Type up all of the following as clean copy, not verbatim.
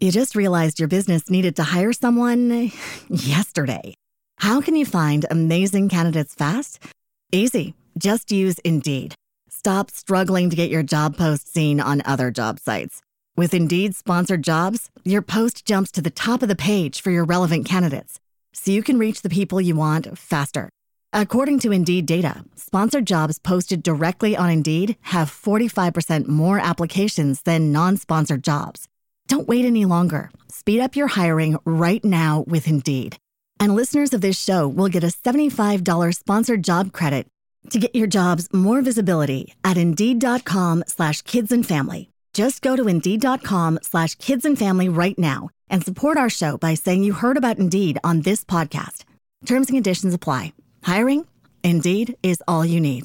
You just realized your business needed to hire someone yesterday. How can you find amazing candidates fast? Easy. Just use Indeed. Stop struggling to get your job post seen on other job sites. With Indeed sponsored jobs, your post jumps to the top of the page for your relevant candidates, so you can reach the people you want faster. According to Indeed data, sponsored jobs posted directly on Indeed have 45% more applications than non-sponsored jobs. Don't wait any longer. Speed up your hiring right now with Indeed. And listeners of this show will get a $75 sponsored job credit to get your jobs more visibility at Indeed.com/kidsandfamily. Just go to Indeed.com/kidsandfamily right now and support our show by saying you heard about Indeed on this podcast. Terms and conditions apply. Hiring? Indeed is all you need.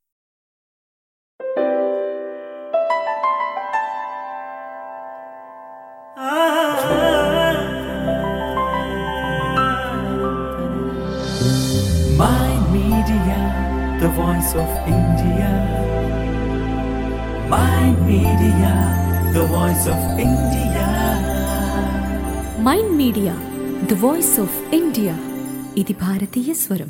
My Media, the voice of India. My Media, the voice of India. Mind media the voice of India. ఇది భారతీయ స్వరం.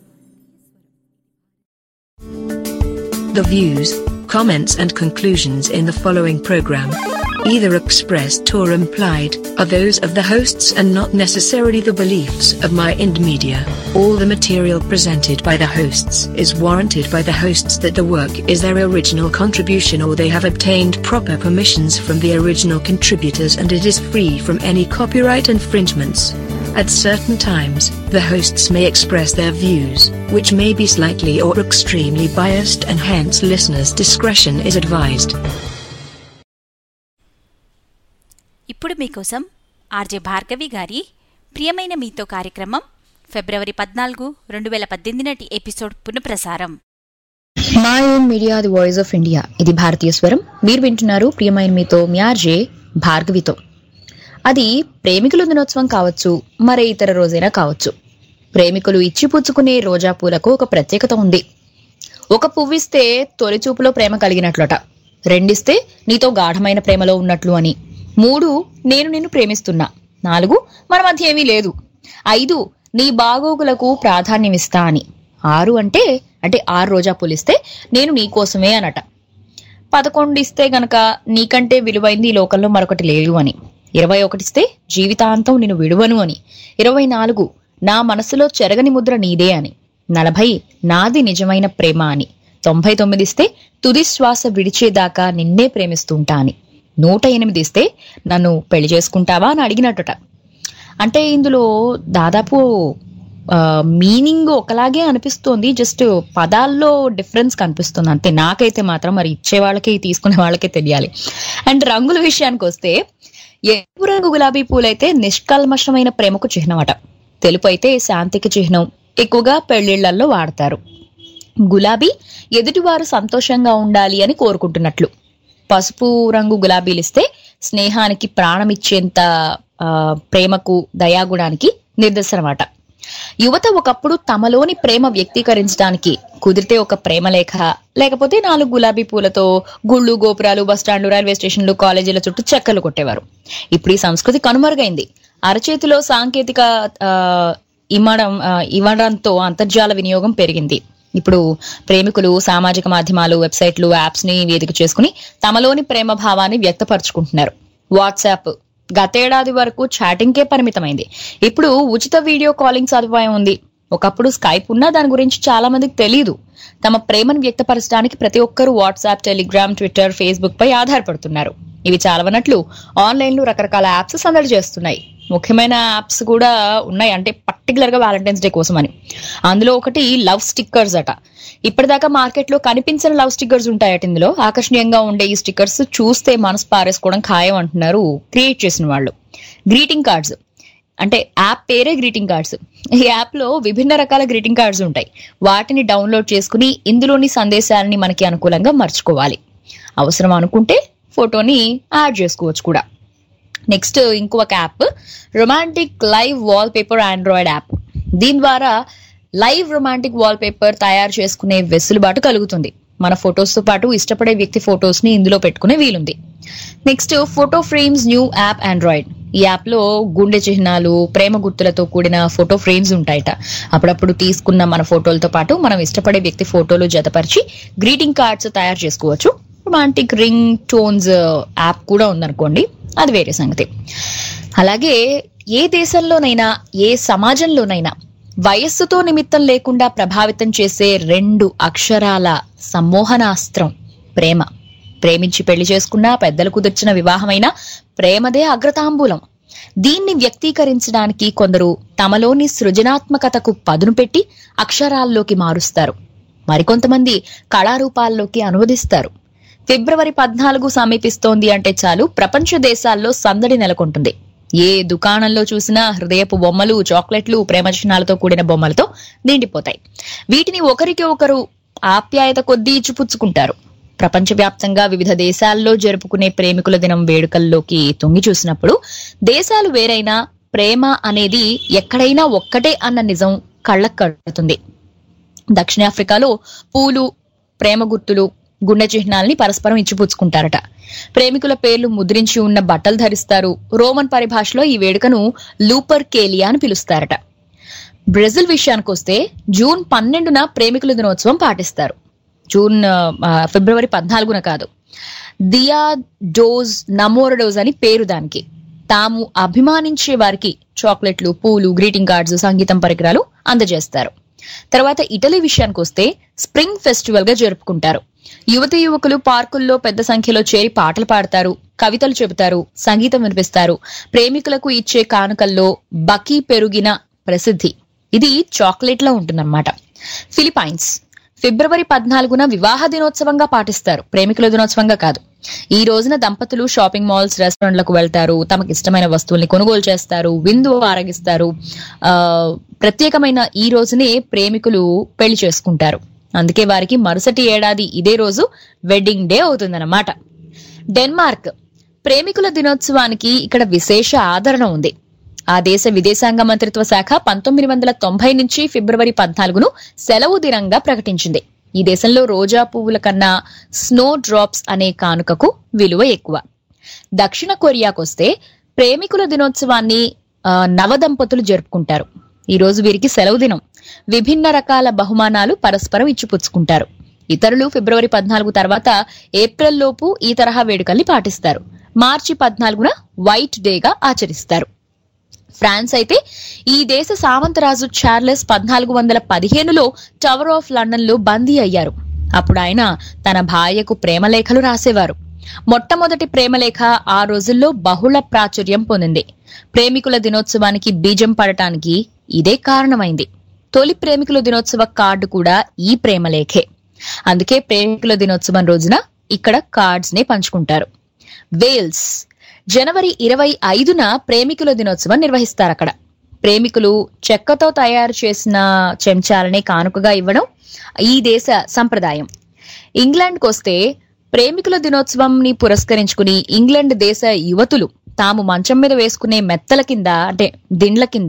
The views, comments and conclusions in the following program, either expressed or implied, are those of the hosts and not necessarily the beliefs of Mind Media. All the material presented by the hosts is warranted by the hosts that the work is their original contribution or they have obtained proper permissions from the original contributors and it is free from any copyright infringements. At certain times, the hosts may express their views, which may be slightly or extremely biased and hence listeners' discretion is advised. ఇప్పుడు మీకోసం RJ Bhargavi గారి ప్రియమైన మీతో కార్యక్రమం ఫిబ్రవరి 14, 2018 నాటి episode పునఃప్రసారం. Mind media the voice of India. ఇది భారతీయ స్వరం. మీరు వింటున్నారు ప్రియమైన మీతో మీ ఆర్జే భార్గవితో. అది ప్రేమికుల దినోత్సవం కావచ్చు, మరే ఇతర రోజైనా కావచ్చు. ప్రేమికులు ఇచ్చిపుచ్చుకునే రోజా పూలకు ఒక ప్రత్యేకత ఉంది. ఒక పువ్విస్తే తొలి చూపులో ప్రేమ కలిగినట్లట, రెండిస్తే నీతో గాఢమైన ప్రేమలో ఉన్నట్లు అని, 3 నేను నిన్ను ప్రేమిస్తున్నా, 4 మన మధ్య ఏమీ లేదు, 5 నీ బాగోగులకు ప్రాధాన్యమిస్తా అని, 6 అంటే 6 రోజా పూలిస్తే నేను నీకోసమే అనట, 11 ఇస్తే గనక నీకంటే విలువైంది ఈ లోకంలో మరొకటి లేదు అని, 21 ఇస్తే జీవితాంతం నిన్ను విడువను అని, 24 నా మనసులో చెరగని ముద్ర నీదే అని, 40 నాది నిజమైన ప్రేమ అని, 99 ఇస్తే తుది శ్వాస విడిచేదాకా నిన్నే ప్రేమిస్తుంటా అని, 108 ఇస్తే నన్ను పెళ్లి చేసుకుంటావా అని అడిగినట్టుట. అంటే ఇందులో దాదాపు మీనింగ్ ఒకలాగే అనిపిస్తోంది, జస్ట్ పదాల్లో డిఫరెన్స్ కనిపిస్తుంది అంతే. నాకైతే మాత్రం మరి ఇచ్చే వాళ్ళకి తీసుకునే వాళ్ళకే తెలియాలి. అండ్ రంగుల విషయానికి వస్తే ఎరుపు రంగు గులాబీ పూలైతే నిష్కల్మషమైన ప్రేమకు చిహ్నమట, తెలుపు అయితే శాంతికి చిహ్నం, ఎక్కువగా పెళ్లిళ్లలో వాడతారు. గులాబీ ఎదుటివారు సంతోషంగా ఉండాలి అని కోరుకుంటున్నట్లు, పసుపు రంగు గులాబీలిస్తే స్నేహానికి ప్రాణమిచ్చేంత ప్రేమకు దయాగుణానికి నిదర్శనమాట. యువత ఒకప్పుడు తమలోని ప్రేమ వ్యక్తీకరించడానికి కుదిరితే ఒక ప్రేమ లేఖ, లేకపోతే 4 గులాబీ పూలతో గుళ్ళు, గోపురాలు, బస్టాండ్లు, రైల్వే స్టేషన్లు, కాలేజీల చుట్టూ చక్కర్లు కొట్టేవారు. ఇప్పుడు ఈ సంస్కృతి కనుమరుగైంది. అరచేతిలో సాంకేతిక ఇవ్వడంతో అంతర్జాల వినియోగం పెరిగింది. ఇప్పుడు ప్రేమికులు సామాజిక మాధ్యమాలు, వెబ్సైట్లు, యాప్స్ ని వేదిక చేసుకుని తమలోని ప్రేమ భావాన్ని వ్యక్తపరుచుకుంటున్నారు. వాట్సాప్ గతేడాది వరకు చాటింగ్కే పరిమితమైంది. ఇప్పుడు ఉచిత వీడియో కాలింగ్ సదుపాయం ఉంది. ఒకప్పుడు స్కైప్ ఉన్నా దాని గురించి చాలా మందికి తెలియదు. తమ ప్రేమను వ్యక్తపరచడానికి ప్రతి ఒక్కరూ వాట్సాప్, టెలిగ్రామ్, ట్విట్టర్, ఫేస్బుక్ పై ఆధారపడుతున్నారు. ఇవి చాలవనట్లు ఆన్లైన్ లో రకరకాల యాప్స్ సందడి చేస్తున్నాయి. ముఖ్యమైన యాప్స్ కూడా ఉన్నాయి, అంటే పర్టికులర్ గా వ్యాలంటైన్స్ డే కోసం అని. అందులో ఒకటి లవ్ స్టిక్కర్స్ అట. ఇప్పటిదాకా మార్కెట్ లో కనిపించిన లవ్ స్టిక్కర్స్ ఉంటాయట. ఇందులో ఆకర్షణీయంగా ఉండే ఈ స్టిక్కర్స్ చూస్తే మనసు పారేసుకోవడం ఖాయం అంటున్నారు క్రియేట్ చేసిన వాళ్ళు. గ్రీటింగ్ కార్డ్స్ అంటే యాప్ పేరే గ్రీటింగ్ కార్డ్స్. ఈ యాప్ లో విభిన్న రకాల గ్రీటింగ్ కార్డ్స్ ఉంటాయి. వాటిని డౌన్లోడ్ చేసుకుని ఇందులోని సందేశాలని మనకి అనుకూలంగా మర్చుకోవాలి. అవసరం అనుకుంటే ఫోటోని యాడ్ చేసుకోవచ్చు కూడా. నెక్స్ట్ ఇంకొక app romantic live wallpaper Android app. దీని ద్వారా లైవ్ రొమాంటిక్ వాల్ పేపర్ తయారు చేసుకునే వెసులుబాటు కలుగుతుంది. మన ఫొటోస్ తో పాటు ఇష్టపడే వ్యక్తి ఫొటోస్ ని ఇందులో పెట్టుకునే వీలుంది. Next photo frames new app Android. ఈ యాప్ లో గుండె చిహ్నాలు, ప్రేమ గుర్తులతో కూడిన ఫోటో ఫ్రేమ్స్ ఉంటాయట. అప్పుడప్పుడు తీసుకున్న మన ఫోటోలతో పాటు మనం ఇష్టపడే వ్యక్తి ఫోటోలు జతపరిచి గ్రీటింగ్ కార్డ్స్ తయారు చేసుకోవచ్చు. రొమాంటిక్ రింగ్ టోన్స్ యాప్ కూడా ఉందనుకోండి, అది వేరే సంగతి. అలాగే ఏ దేశంలోనైనా ఏ సమాజంలోనైనా వయస్సుతో నిమిత్తం లేకుండా ప్రభావితం చేసే 2 అక్షరాల సమ్మోహనాస్త్రం ప్రేమ. ప్రేమించి పెళ్లి చేసుకున్నా, పెద్దలు కుదిర్చిన వివాహమైన ప్రేమదే అగ్రతాంబూలం. దీన్ని వ్యక్తీకరించడానికి కొందరు తమలోని సృజనాత్మకతకు పదును పెట్టి అక్షరాల్లోకి మారుస్తారు. మరికొంతమంది కళారూపాల్లోకి అనువదిస్తారు. ఫిబ్రవరి 14 సమీపిస్తోంది అంటే చాలు ప్రపంచ దేశాల్లో సందడి నెలకొంటుంది. ఏ దుకాణంలో చూసినా హృదయపు బొమ్మలు, చాక్లెట్లు, ప్రేమ చిహ్నాలతో కూడిన బొమ్మలతో నిండిపోతాయి. వీటిని ఒకరికి ఒకరు ఆప్యాయత కొద్దీ ఇచ్చిపుచ్చుకుంటారు. ప్రపంచవ్యాప్తంగా వివిధ దేశాల్లో జరుపుకునే ప్రేమికుల దినం వేడుకల్లోకి తొంగి చూసినప్పుడు దేశాలు వేరైనా ప్రేమ అనేది ఎక్కడైనా ఒక్కటే అన్న నిజం కళ్ళకు కడుతుంది. దక్షిణాఫ్రికాలో పూలు, ప్రేమ గుర్తులు, గుండె చిహ్నాల్ని పరస్పరం ఇచ్చిపుచ్చుకుంటారట. ప్రేమికుల పేర్లు ముద్రించి ఉన్న బట్టలు ధరిస్తారు. రోమన్ పరిభాషలో ఈ వేడుకను లూపర్ కేలియా అని పిలుస్తారట. బ్రెజిల్ విషయానికొస్తే జూన్ 12న ప్రేమికుల దినోత్సవం పాటిస్తారు. ఫిబ్రవరి 14న కాదు. దియా డోస్ నమోరడోస్ అని పేరు దానికి. తాము అభిమానించే వారికి చాక్లెట్లు, పూలు, గ్రీటింగ్ కార్డ్స్, సంగీతం పరికరాలు అందజేస్తారు. తర్వాత ఇటలీ విషయానికి వస్తే స్ప్రింగ్ ఫెస్టివల్ గా జరుపుకుంటారు. యువతీ యువకులు పార్కుల్లో పెద్ద సంఖ్యలో చేరి పాటలు పాడతారు, కవితలు చెబుతారు, సంగీతం వినిపిస్తారు. ప్రేమికులకు ఇచ్చే కానుకల్లో బకీ పెరుగిన ప్రసిద్ధి. ఇది చాక్లెట్ లా ఉంటుందన్నమాట. ఫిలిప్పైన్స్ ఫిబ్రవరి 14న వివాహ దినోత్సవంగా పాటిస్తారు, ప్రేమికుల దినోత్సవంగా కాదు. ఈ రోజున దంపతులు షాపింగ్ మాల్స్, రెస్టారెంట్లకు వెళ్తారు, తమకు ఇష్టమైన వస్తువుల్ని కొనుగోలు చేస్తారు, విందు ఆరగిస్తారు. ప్రత్యేకమైన ఈ రోజునే ప్రేమికులు పెళ్లి చేసుకుంటారు. అందుకే వారికి మరుసటి ఏడాది ఇదే రోజు వెడ్డింగ్ డే అవుతుందన్నమాట. డెన్మార్క్ ప్రేమికుల దినోత్సవానికి ఇక్కడ విశేష ఆదరణ ఉంది. ఆ దేశ విదేశాంగ మంత్రిత్వ శాఖ 1990 నుంచి ఫిబ్రవరి 14ను సెలవు దినంగా ప్రకటించింది. ఈ దేశంలో రోజా పువ్వుల కన్నా స్నో డ్రాప్స్ అనే కానుకకు విలువ ఎక్కువ. దక్షిణ కొరియాకొస్తే ప్రేమికుల దినోత్సవాన్ని నవదంపతులు జరుపుకుంటారు. ఈ రోజు వీరికి సెలవు దినం. విభిన్న రకాల బహుమానాలు పరస్పరం ఇచ్చిపుచ్చుకుంటారు. ఇతరులు ఫిబ్రవరి 14 తర్వాత ఏప్రిల్ లోపు ఈ తరహా వేడుకల్ని పాటిస్తారు. మార్చి 14న వైట్ డేగా ఆచరిస్తారు. ఫ్రాన్స్ అయితే ఈ దేశ సామంతరాజు చార్లెస్ 1415లో టవర్ ఆఫ్ లండన్ లో బందీ అయ్యారు. అప్పుడు ఆయన తన భార్యకు ప్రేమలేఖలు రాసేవారు. మొట్టమొదటి ప్రేమలేఖ ఆ రోజుల్లో బహుళ ప్రాచుర్యం పొందింది. ప్రేమికుల దినోత్సవానికి బీజం పడటానికి ఇదే కారణమైంది. తొలి ప్రేమికుల దినోత్సవ కార్డు కూడా ఈ ప్రేమలేఖే. అందుకే ప్రేమికుల దినోత్సవం రోజున ఇక్కడ కార్డ్స్ నే పంచుకుంటారు. వేల్స్ జనవరి 25న ప్రేమికుల దినోత్సవం నిర్వహిస్తారు. అక్కడ ప్రేమికులు చెక్కతో తయారు చేసిన చెంచాలనే కానుకగా ఇవ్వడం ఈ దేశ సంప్రదాయం. ఇంగ్లాండ్కి వస్తే ప్రేమికుల దినోత్సవంని పురస్కరించుకుని ఇంగ్లాండ్ దేశ యువతులు తాము మంచం మీద వేసుకునే మెత్తల కింద అంటే దిండ్ల కింద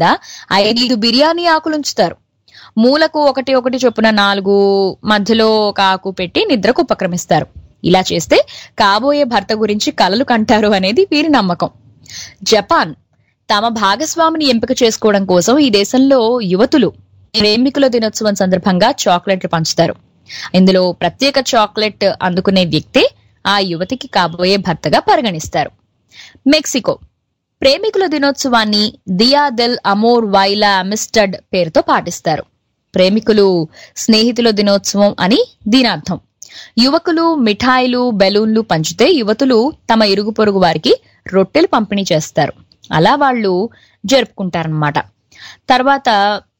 5 బిర్యానీ ఆకులుంచుతారు. మూలకు ఒకటి చొప్పున 4 మధ్యలో ఒక ఆకు పెట్టి నిద్రకు ఉపక్రమిస్తారు. ఇలా చేస్తే కాబోయే భర్త గురించి కలలు కంటారు అనేది వీరి నమ్మకం. జపాన్ తమ భాగస్వామిని ఎంపిక చేసుకోవడం కోసం ఈ దేశంలో యువతులు ప్రేమికుల దినోత్సవం సందర్భంగా చాక్లెట్లు పంచుతారు. ఇందులో ప్రత్యేక చాక్లెట్ అందుకునే వ్యక్తే ఆ యువతికి కాబోయే భర్తగా పరిగణిస్తారు. మెక్సికో ప్రేమికుల దినోత్సవాన్ని దియా దెల్ అమోర్ వైలా అమిస్టడ్ పేరుతో పాటిస్తారు. ప్రేమికులు స్నేహితుల దినోత్సవం అని దీని అర్థం. యువకులు మిఠాయిలు, బెలూన్లు పంచితే యువతులు తమ ఇరుగు పొరుగు వారికి రొట్టెలు పంపిణీ చేస్తారు. అలా వాళ్ళు జరుపుకుంటారన్నమాట. తర్వాత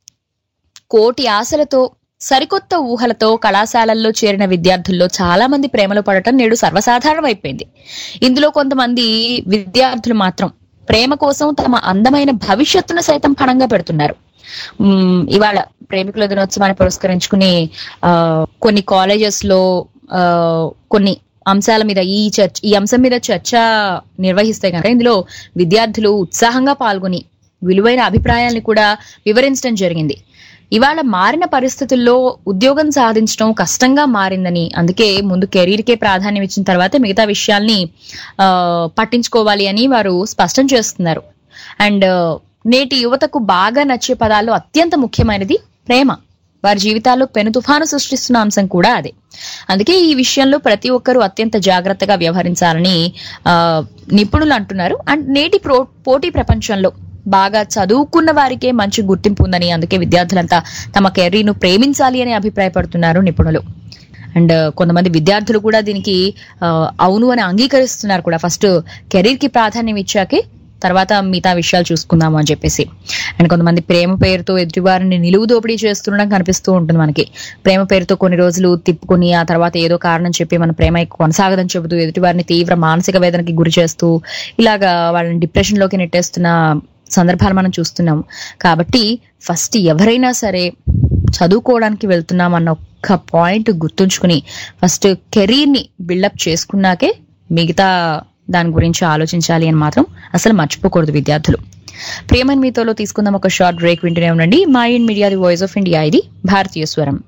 కోటి ఆశలతో, సరికొత్త ఊహలతో కళాశాలల్లో చేరిన విద్యార్థుల్లో చాలా మంది ప్రేమలో పడటం నేడు సర్వసాధారణం అయిపోయింది. ఇందులో కొంతమంది విద్యార్థులు మాత్రం ప్రేమ కోసం తమ అందమైన భవిష్యత్తును సైతం పణంగా పెడుతున్నారు. ఇవాళ ప్రేమికుల దినోత్సవాన్ని పురస్కరించుకుని కొన్ని కాలేజెస్ లో కొన్ని అంశాల మీద ఈ అంశం మీద చర్చ నిర్వహిస్తే కనుక ఇందులో విద్యార్థులు ఉత్సాహంగా పాల్గొని విలువైన అభిప్రాయాల్ని కూడా వివరించడం జరిగింది. ఇవాళ మారిన పరిస్థితుల్లో ఉద్యోగం సాధించడం కష్టంగా మారిందని, అందుకే ముందు కెరీర్కే ప్రాధాన్యం ఇచ్చిన తర్వాత మిగతా విషయాల్ని పట్టించుకోవాలి అని వారు స్పష్టం చేస్తున్నారు. అండ్ నేటి యువతకు బాగా నచ్చే పదాల్లో అత్యంత ముఖ్యమైనది ప్రేమ. వారి జీవితాల్లో పెను తుఫాను సృష్టిస్తున్న అంశం కూడా అదే. అందుకే ఈ విషయంలో ప్రతి ఒక్కరూ అత్యంత జాగ్రత్తగా వ్యవహరించాలని నిపుణులు అంటున్నారు. అండ్ నేటి పోటీ ప్రపంచంలో బాగా చదువుకున్న వారికే మంచి గుర్తింపు ఉందని, అందుకే విద్యార్థులంతా తమ కెరీర్ను ప్రేమించాలి అని అభిప్రాయపడుతున్నారు నిపుణులు. అండ్ కొంతమంది విద్యార్థులు కూడా దీనికి అవును అని అంగీకరిస్తున్నారు కూడా. ఫస్ట్ కెరీర్ కి ప్రాధాన్యం ఇచ్చాకే తర్వాత మిగతా విషయాలు చూసుకుందాము అని చెప్పేసి. అండ్ కొంతమంది ప్రేమ పేరుతో ఎదుటివారిని నిలువు దోపిడీ చేస్తుండడం కనిపిస్తూ ఉంటుంది మనకి. ప్రేమ పేరుతో కొన్ని రోజులు తిప్పుకొని ఆ తర్వాత ఏదో కారణం చెప్పి మన ప్రేమ కొనసాగదని చెబుతూ ఎదుటివారిని తీవ్ర మానసిక వేదనకి గురి చేస్తూ ఇలాగా వాళ్ళని డిప్రెషన్ లోకి నెట్టేస్తున్న సందర్భాలు మనం చూస్తున్నాము. కాబట్టి ఫస్ట్ ఎవరైనా సరే చదువుకోవడానికి వెళ్తున్నాం అన్న ఒక్క పాయింట్ గుర్తుంచుకుని ఫస్ట్ కెరీర్ ని బిల్డప్ చేసుకున్నాకే మిగతా దాని గురించి ఆలోచించాలి అని మాత్రం అసలు మర్చిపోకూడదు విద్యార్థులు. ప్రియమైన మీతోలో తీసుకుందాం ఒక షార్ట్ బ్రేక్. వింటూనే ఉండండి mind media, the voice of India. ఇది భారతీయ స్వరం.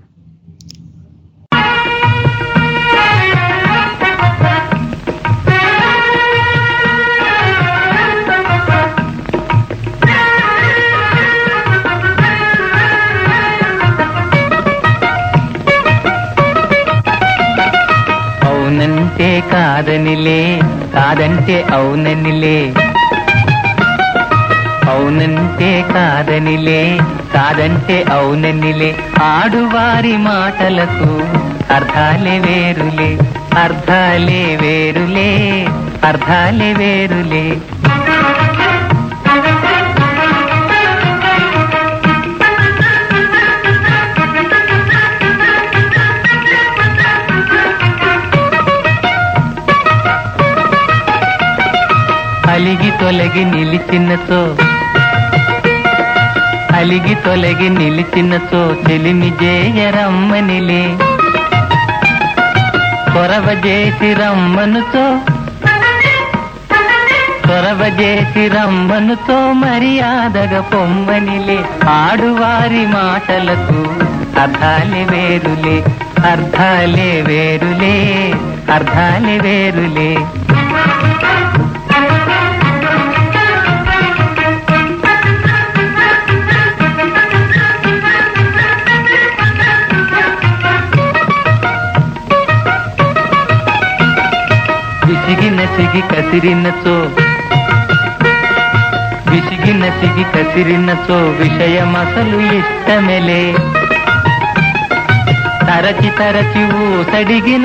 అవునంటే కాదనిలే, కాదంటే అవుననిలే. అవునంటే కాదనిలే, కాదంటే అవుననిలే. ఆడువారి మాటలకు అర్థాలే వేరులే, అర్థాలే వేరులే, అర్థాలే వేరులే. అలిగి తొలగి నిలిచినచో, అలిగి తొలగి నిలిచినచో చెలిమి జేయరమ్మనిలే. కొరవ చేసి రమ్మనుతో, కొరవ చేసి రమ్మనుతో మర్యాదగా పొమ్మనిలే. ఆడువారి మాటలకు అర్థాలే వేరులే, అర్థాలే వేరులే, అర్థాలే వేరులే. విసిగి కసిరినచో, విసిగి నసిగి కసిరినచో విషయమసలు ఇష్టమెలే. తరచి తరచి ఊసడిగిన,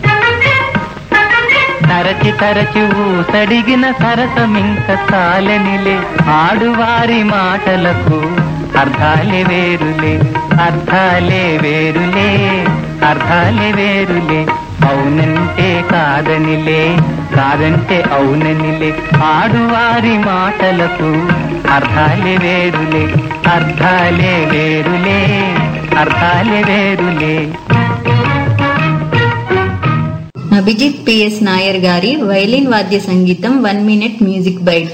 తరచి తరచి ఊసడిగిన సరసమింక సాలనిలే. ఆడువారి మాటలకు అర్థాలే వేరులే, అర్థాలే వేరులే, అర్థాలే వేరులే. అవునంటే కాదనిలే, కాదంటే అవుననిలే. ఆడువారి మాటలకు అర్థాలే వేరులే, అర్థాలే వేరులే, అర్థాలే వేరులే. అభిజిత్ పిఎస్ నాయర్ గారి వైలిన్ వాద్య సంగీతం 1 minute music byte.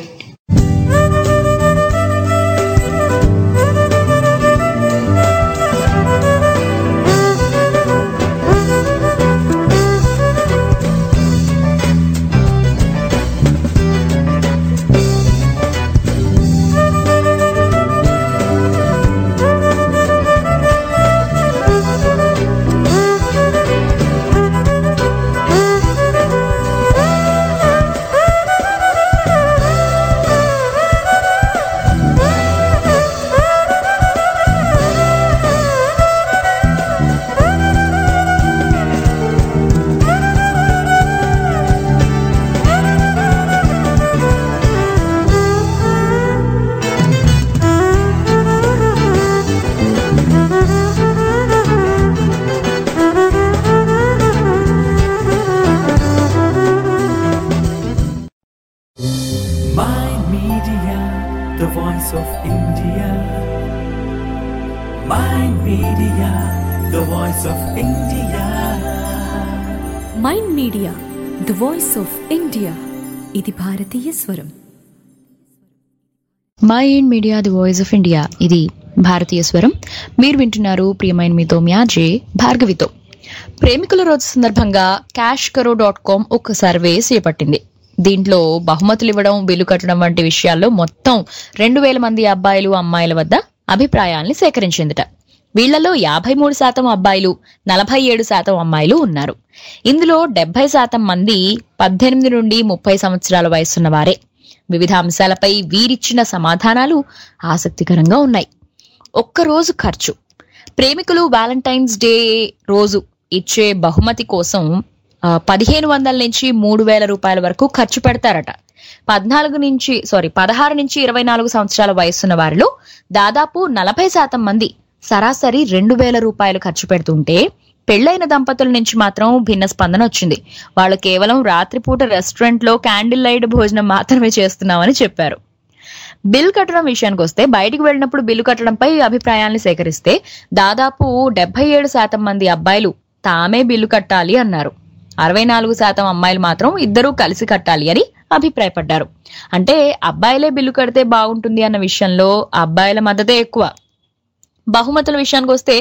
the voice of India. Mind Media, the voice of India. Mind media the voice of India. ఇది భారతీయ స్వరం. Mind media the voice of India. ఇది భారతీయ స్వరం. మీరు వింటున్నారు ప్రియమైన మీతో మ్యాజే భార్గవితో. ప్రేమికుల రోజు సందర్భంగా cashkaro.com ఒక సర్వే చేపట్టింది. దీంట్లో బహుమతులు ఇవ్వడం, బిల్లు కట్టడం వంటి విషయాల్లో మొత్తం 2000 మంది అబ్బాయిలు అమ్మాయిల వద్ద అభిప్రాయాల్ని సేకరించిందిట. వీళ్లలో 53% అబ్బాయిలు, 47% అమ్మాయిలు ఉన్నారు. ఇందులో 70% మంది 18 నుండి 30 సంవత్సరాల వయసున్న వారే. వివిధ అంశాలపై వీరిచ్చిన సమాధానాలు ఆసక్తికరంగా ఉన్నాయి. ఒక్కరోజు ఖర్చు. ప్రేమికులు వ్యాలంటైన్స్ డే రోజు ఇచ్చే బహుమతి కోసం 1500 నుంచి 3000 రూపాయల వరకు ఖర్చు పెడతారట. 16 నుంచి 24 సంవత్సరాల వయసున్న వారిలో దాదాపు 40% మంది సరాసరి 2000 రూపాయలు ఖర్చు పెడుతుంటే, పెళ్లైన దంపతుల నుంచి మాత్రం భిన్న స్పందన వచ్చింది. వాళ్ళు కేవలం రాత్రిపూట రెస్టారెంట్ లో క్యాండిల్ లైట్ భోజనం మాత్రమే చేస్తున్నామని చెప్పారు. బిల్ కట్టడం విషయానికి వస్తే, బయటికి వెళ్ళినప్పుడు బిల్లు కట్టడంపై అభిప్రాయాల్ని సేకరిస్తే దాదాపు 77% మంది అబ్బాయిలు తామే బిల్లు కట్టాలి అన్నారు. 64% అమ్మాయిలు మాత్రం ఇద్దరూ కలిసి కట్టాలి అని అభిప్రాయపడ్డారు. అంటే అబ్బాయిలే బిల్లు కడితే బాగుంటుంది అన్న విషయంలో అబ్బాయిల మద్దతే ఎక్కువ. బహుమతుల విషయానికి వస్తే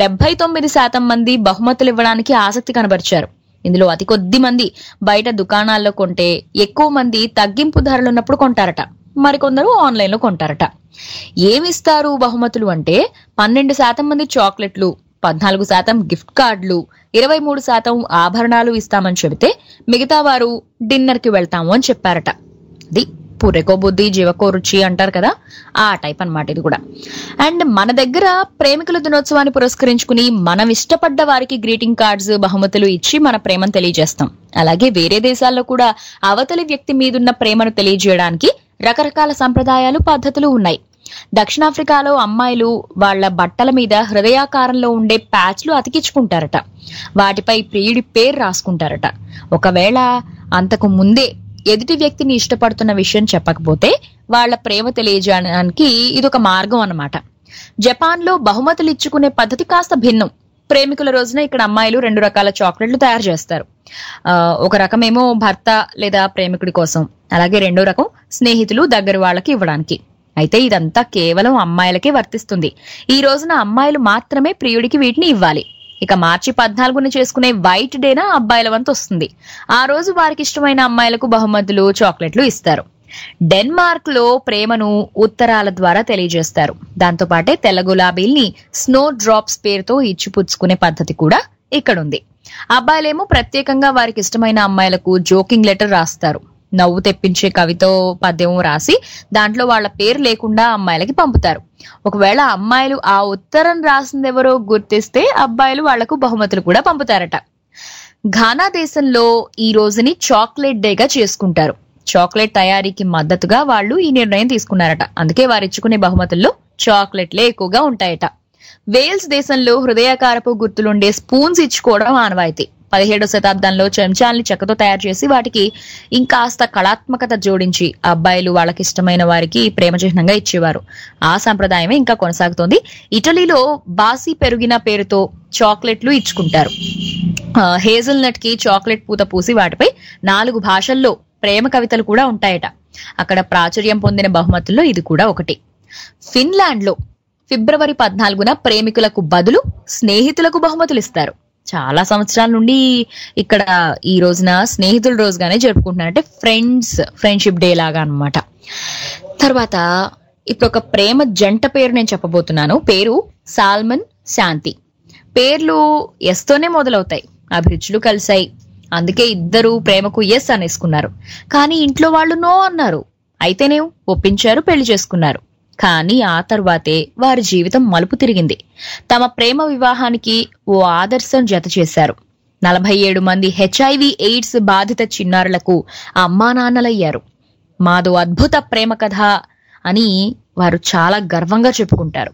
79% మంది బహుమతులు ఇవ్వడానికి ఆసక్తి కనబరిచారు. ఇందులో అతి కొద్ది మంది బయట దుకాణాల్లో కొంటే, ఎక్కువ మంది తగ్గింపు ధరలున్నప్పుడు కొంటారట. మరికొందరు ఆన్లైన్ లో కొంటారట. ఏమిస్తారు బహుమతులు అంటే 12% మంది చాక్లెట్లు, 14% గిఫ్ట్ కార్డులు, 23% ఆభరణాలు ఇస్తామని చెబితే, మిగతా వారు డిన్నర్ కి వెళ్తాము అని చెప్పారట. అది పూరెకో బుద్ధి జీవకో రుచి అంటారు కదా, ఆ టైప్ అన్నమాట ఇది కూడా. అండ్ మన దగ్గర ప్రేమికుల దినోత్సవాన్ని పురస్కరించుకుని మనం ఇష్టపడ్డ వారికి గ్రీటింగ్ కార్డ్స్, బహుమతులు ఇచ్చి మన ప్రేమను తెలియజేస్తాం. అలాగే వేరే దేశాల్లో కూడా అవతలి వ్యక్తి మీదున్న ప్రేమను తెలియజేయడానికి రకరకాల సంప్రదాయాలు, పద్ధతులు ఉన్నాయి. దక్షిణాఫ్రికాలో అమ్మాయిలు వాళ్ల బట్టల మీద హృదయాకారంలో ఉండే ప్యాచ్లు అతికించుకుంటారట. వాటిపై ప్రియుడి పేరు రాసుకుంటారట. ఒకవేళ అంతకు ముందే ఎదుటి వ్యక్తిని ఇష్టపడుతున్న విషయం చెప్పకపోతే వాళ్ల ప్రేమ తెలియజేయడానికి ఇదొక మార్గం అన్నమాట. జపాన్ లో బహుమతులు ఇచ్చుకునే పద్ధతి కాస్త భిన్నం. ప్రేమికుల రోజున ఇక్కడ అమ్మాయిలు 2 రకాల చాక్లెట్లు తయారు చేస్తారు. ఒక రకమేమో భర్త లేదా ప్రేమికుడి కోసం, అలాగే రెండో రకం స్నేహితులు, దగ్గర వాళ్ళకి ఇవ్వడానికి. అయితే ఇదంతా కేవలం అమ్మాయిలకే వర్తిస్తుంది. ఈ రోజున అమ్మాయిలు మాత్రమే ప్రియుడికి వీటిని ఇవ్వాలి. ఇక మార్చి 14న చేసుకునే వైట్ డేనా అబ్బాయిల వంతు వస్తుంది. ఆ రోజు వారికి ఇష్టమైన అమ్మాయిలకు బహుమతులు, చాక్లెట్లు ఇస్తారు. డెన్మార్క్ లో ప్రేమను ఉత్తరాల ద్వారా తెలియజేస్తారు. దాంతో పాటే తెల్ల గులాబీల్ని స్నో డ్రాప్స్ పేరుతో ఇచ్చిపుచ్చుకునే పద్ధతి కూడా ఇక్కడుంది. అబ్బాయిలేమో ప్రత్యేకంగా వారికి ఇష్టమైన అమ్మాయిలకు జోకింగ్ లెటర్ రాస్తారు. నవ్వు తెప్పించే కవితో పద్యం రాసి దాంట్లో వాళ్ల పేరు లేకుండా అమ్మాయిలకి పంపుతారు. ఒకవేళ అమ్మాయిలు ఆ ఉత్తరం రాసిందెవరో గుర్తిస్తే అబ్బాయిలు వాళ్లకు బహుమతులు కూడా పంపుతారట. ఘానా దేశంలో ఈ రోజుని చాక్లెట్ డేగా చేసుకుంటారు. చాక్లెట్ తయారీకి మద్దతుగా వాళ్ళు ఈ నిర్ణయం తీసుకున్నారట. అందుకే వారిచ్చుకునే బహుమతుల్లో చాక్లెట్లే ఎక్కువగా ఉంటాయట. వేల్స్ దేశంలో హృదయాకారపు గుర్తులుండే స్పూన్స్ ఇచ్చుకోవడం ఆనవాయితీ. 17వ శతాబ్దంలో చెంచాల్ని చెక్కతో తయారు చేసి వాటికి ఇంకాస్త కళాత్మకత జోడించి అబ్బాయిలు వాళ్ళకి ఇష్టమైన వారికి ప్రేమ చిహ్నంగా ఇచ్చేవారు. ఆ సంప్రదాయమే ఇంకా కొనసాగుతోంది. ఇటలీలో బాసి పెరుగిన పేరుతో చాక్లెట్లు ఇచ్చుకుంటారు. హేజల్ నట్ కి చాక్లెట్ పూత పూసి వాటిపై 4 భాషల్లో ప్రేమ కవితలు కూడా ఉంటాయట. అక్కడ ప్రాచుర్యం పొందిన బహుమతుల్లో ఇది కూడా ఒకటి. ఫిన్లాండ్ లో ఫిబ్రవరి 14న ప్రేమికులకు బదులు స్నేహితులకు బహుమతులు ఇస్తారు. చాలా సంవత్సరాల నుండి ఇక్కడ ఈ రోజున స్నేహితుల రోజుగానే జరుపుకుంటున్నారు. అంటే ఫ్రెండ్షిప్ డే లాగా అన్నమాట. తర్వాత ఇప్పుడు ఒక ప్రేమ జంట పేరు నేను చెప్పబోతున్నాను. పేరు సాల్మన్, శాంతి. పేర్లు ఎస్ తోనే మొదలవుతాయి. అభిరుచులు కలిశాయి. అందుకే ఇద్దరు ప్రేమకు ఎస్ అనేసుకున్నారు. కానీ ఇంట్లో వాళ్ళు నో అన్నారు. అయితేనే ఒప్పించారు, పెళ్లి చేసుకున్నారు. కానీ ఆ తర్వాతే వారి జీవితం మలుపు తిరిగింది. తమ ప్రేమ వివాహానికి ఓ ఆదర్శం జత చేశారు. 47 మంది HIV AIDS బాధిత చిన్నారులకు అమ్మా నాన్నలయ్యారు. మాదో అద్భుత ప్రేమ కథ అని వారు చాలా గర్వంగా చెప్పుకుంటారు.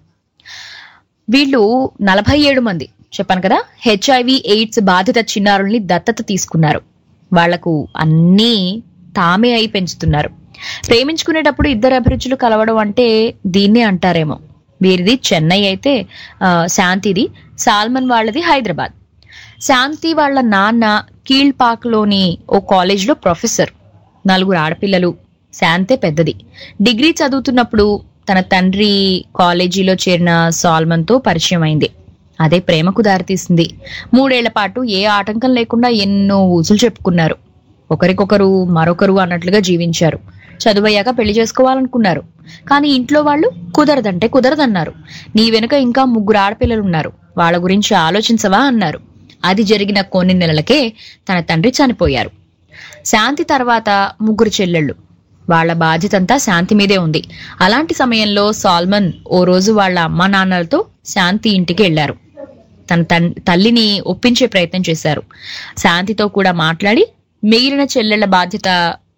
వీళ్ళు 47 మంది చెప్పాను కదా, HIV AIDS బాధిత చిన్నారుల్ని దత్తత తీసుకున్నారు. వాళ్లకు అన్నీ తామే అయి పెంచుతున్నారు. ప్రేమించుకునేటప్పుడు ఇద్దరు అభిరుచులు కలవడం అంటే దీన్నే అంటారేమో. వీరిది చెన్నై అయితే శాంతిది, సాల్మన్ వాళ్ళది హైదరాబాద్. శాంతి వాళ్ళ నాన్న కీళ్పాక్ లోని ఓ కాలేజ్ లో ప్రొఫెసర్. 4 ఆడపిల్లలు. శాంతే పెద్దది. డిగ్రీ చదువుతున్నప్పుడు తన తండ్రి కాలేజీలో చేరిన సాల్మన్ తో పరిచయం అయింది. అదే ప్రేమకు దారితీసింది. 3 ఏళ్ల పాటు ఏ ఆటంకం లేకుండా ఎన్నో ఊసులు చెప్పుకున్నారు. ఒకరికొకరు మరొకరు అన్నట్లుగా జీవించారు. చదువయ్యాక పెళ్లి చేసుకోవాలనుకున్నారు. కానీ ఇంట్లో వాళ్ళు కుదరదంటే కుదరదన్నారు. నీ వెనుక ఇంకా 3 ఆడపిల్లలున్నారు, వాళ్ళ గురించి ఆలోచించవా అన్నారు. అది జరిగిన కొన్ని నెలలకే తన తండ్రి చనిపోయారు. శాంతి తర్వాత 3 చెల్లెళ్ళు. వాళ్ల బాధ్యతంతా శాంతి మీదే ఉంది. అలాంటి సమయంలో సాల్మన్ ఓ రోజు వాళ్ళ అమ్మా నాన్నలతో శాంతి ఇంటికి వెళ్లారు. తన తల్లిని ఒప్పించే ప్రయత్నం చేశారు. శాంతితో కూడా మాట్లాడి మిగిలిన చెల్లెళ్ల బాధ్యత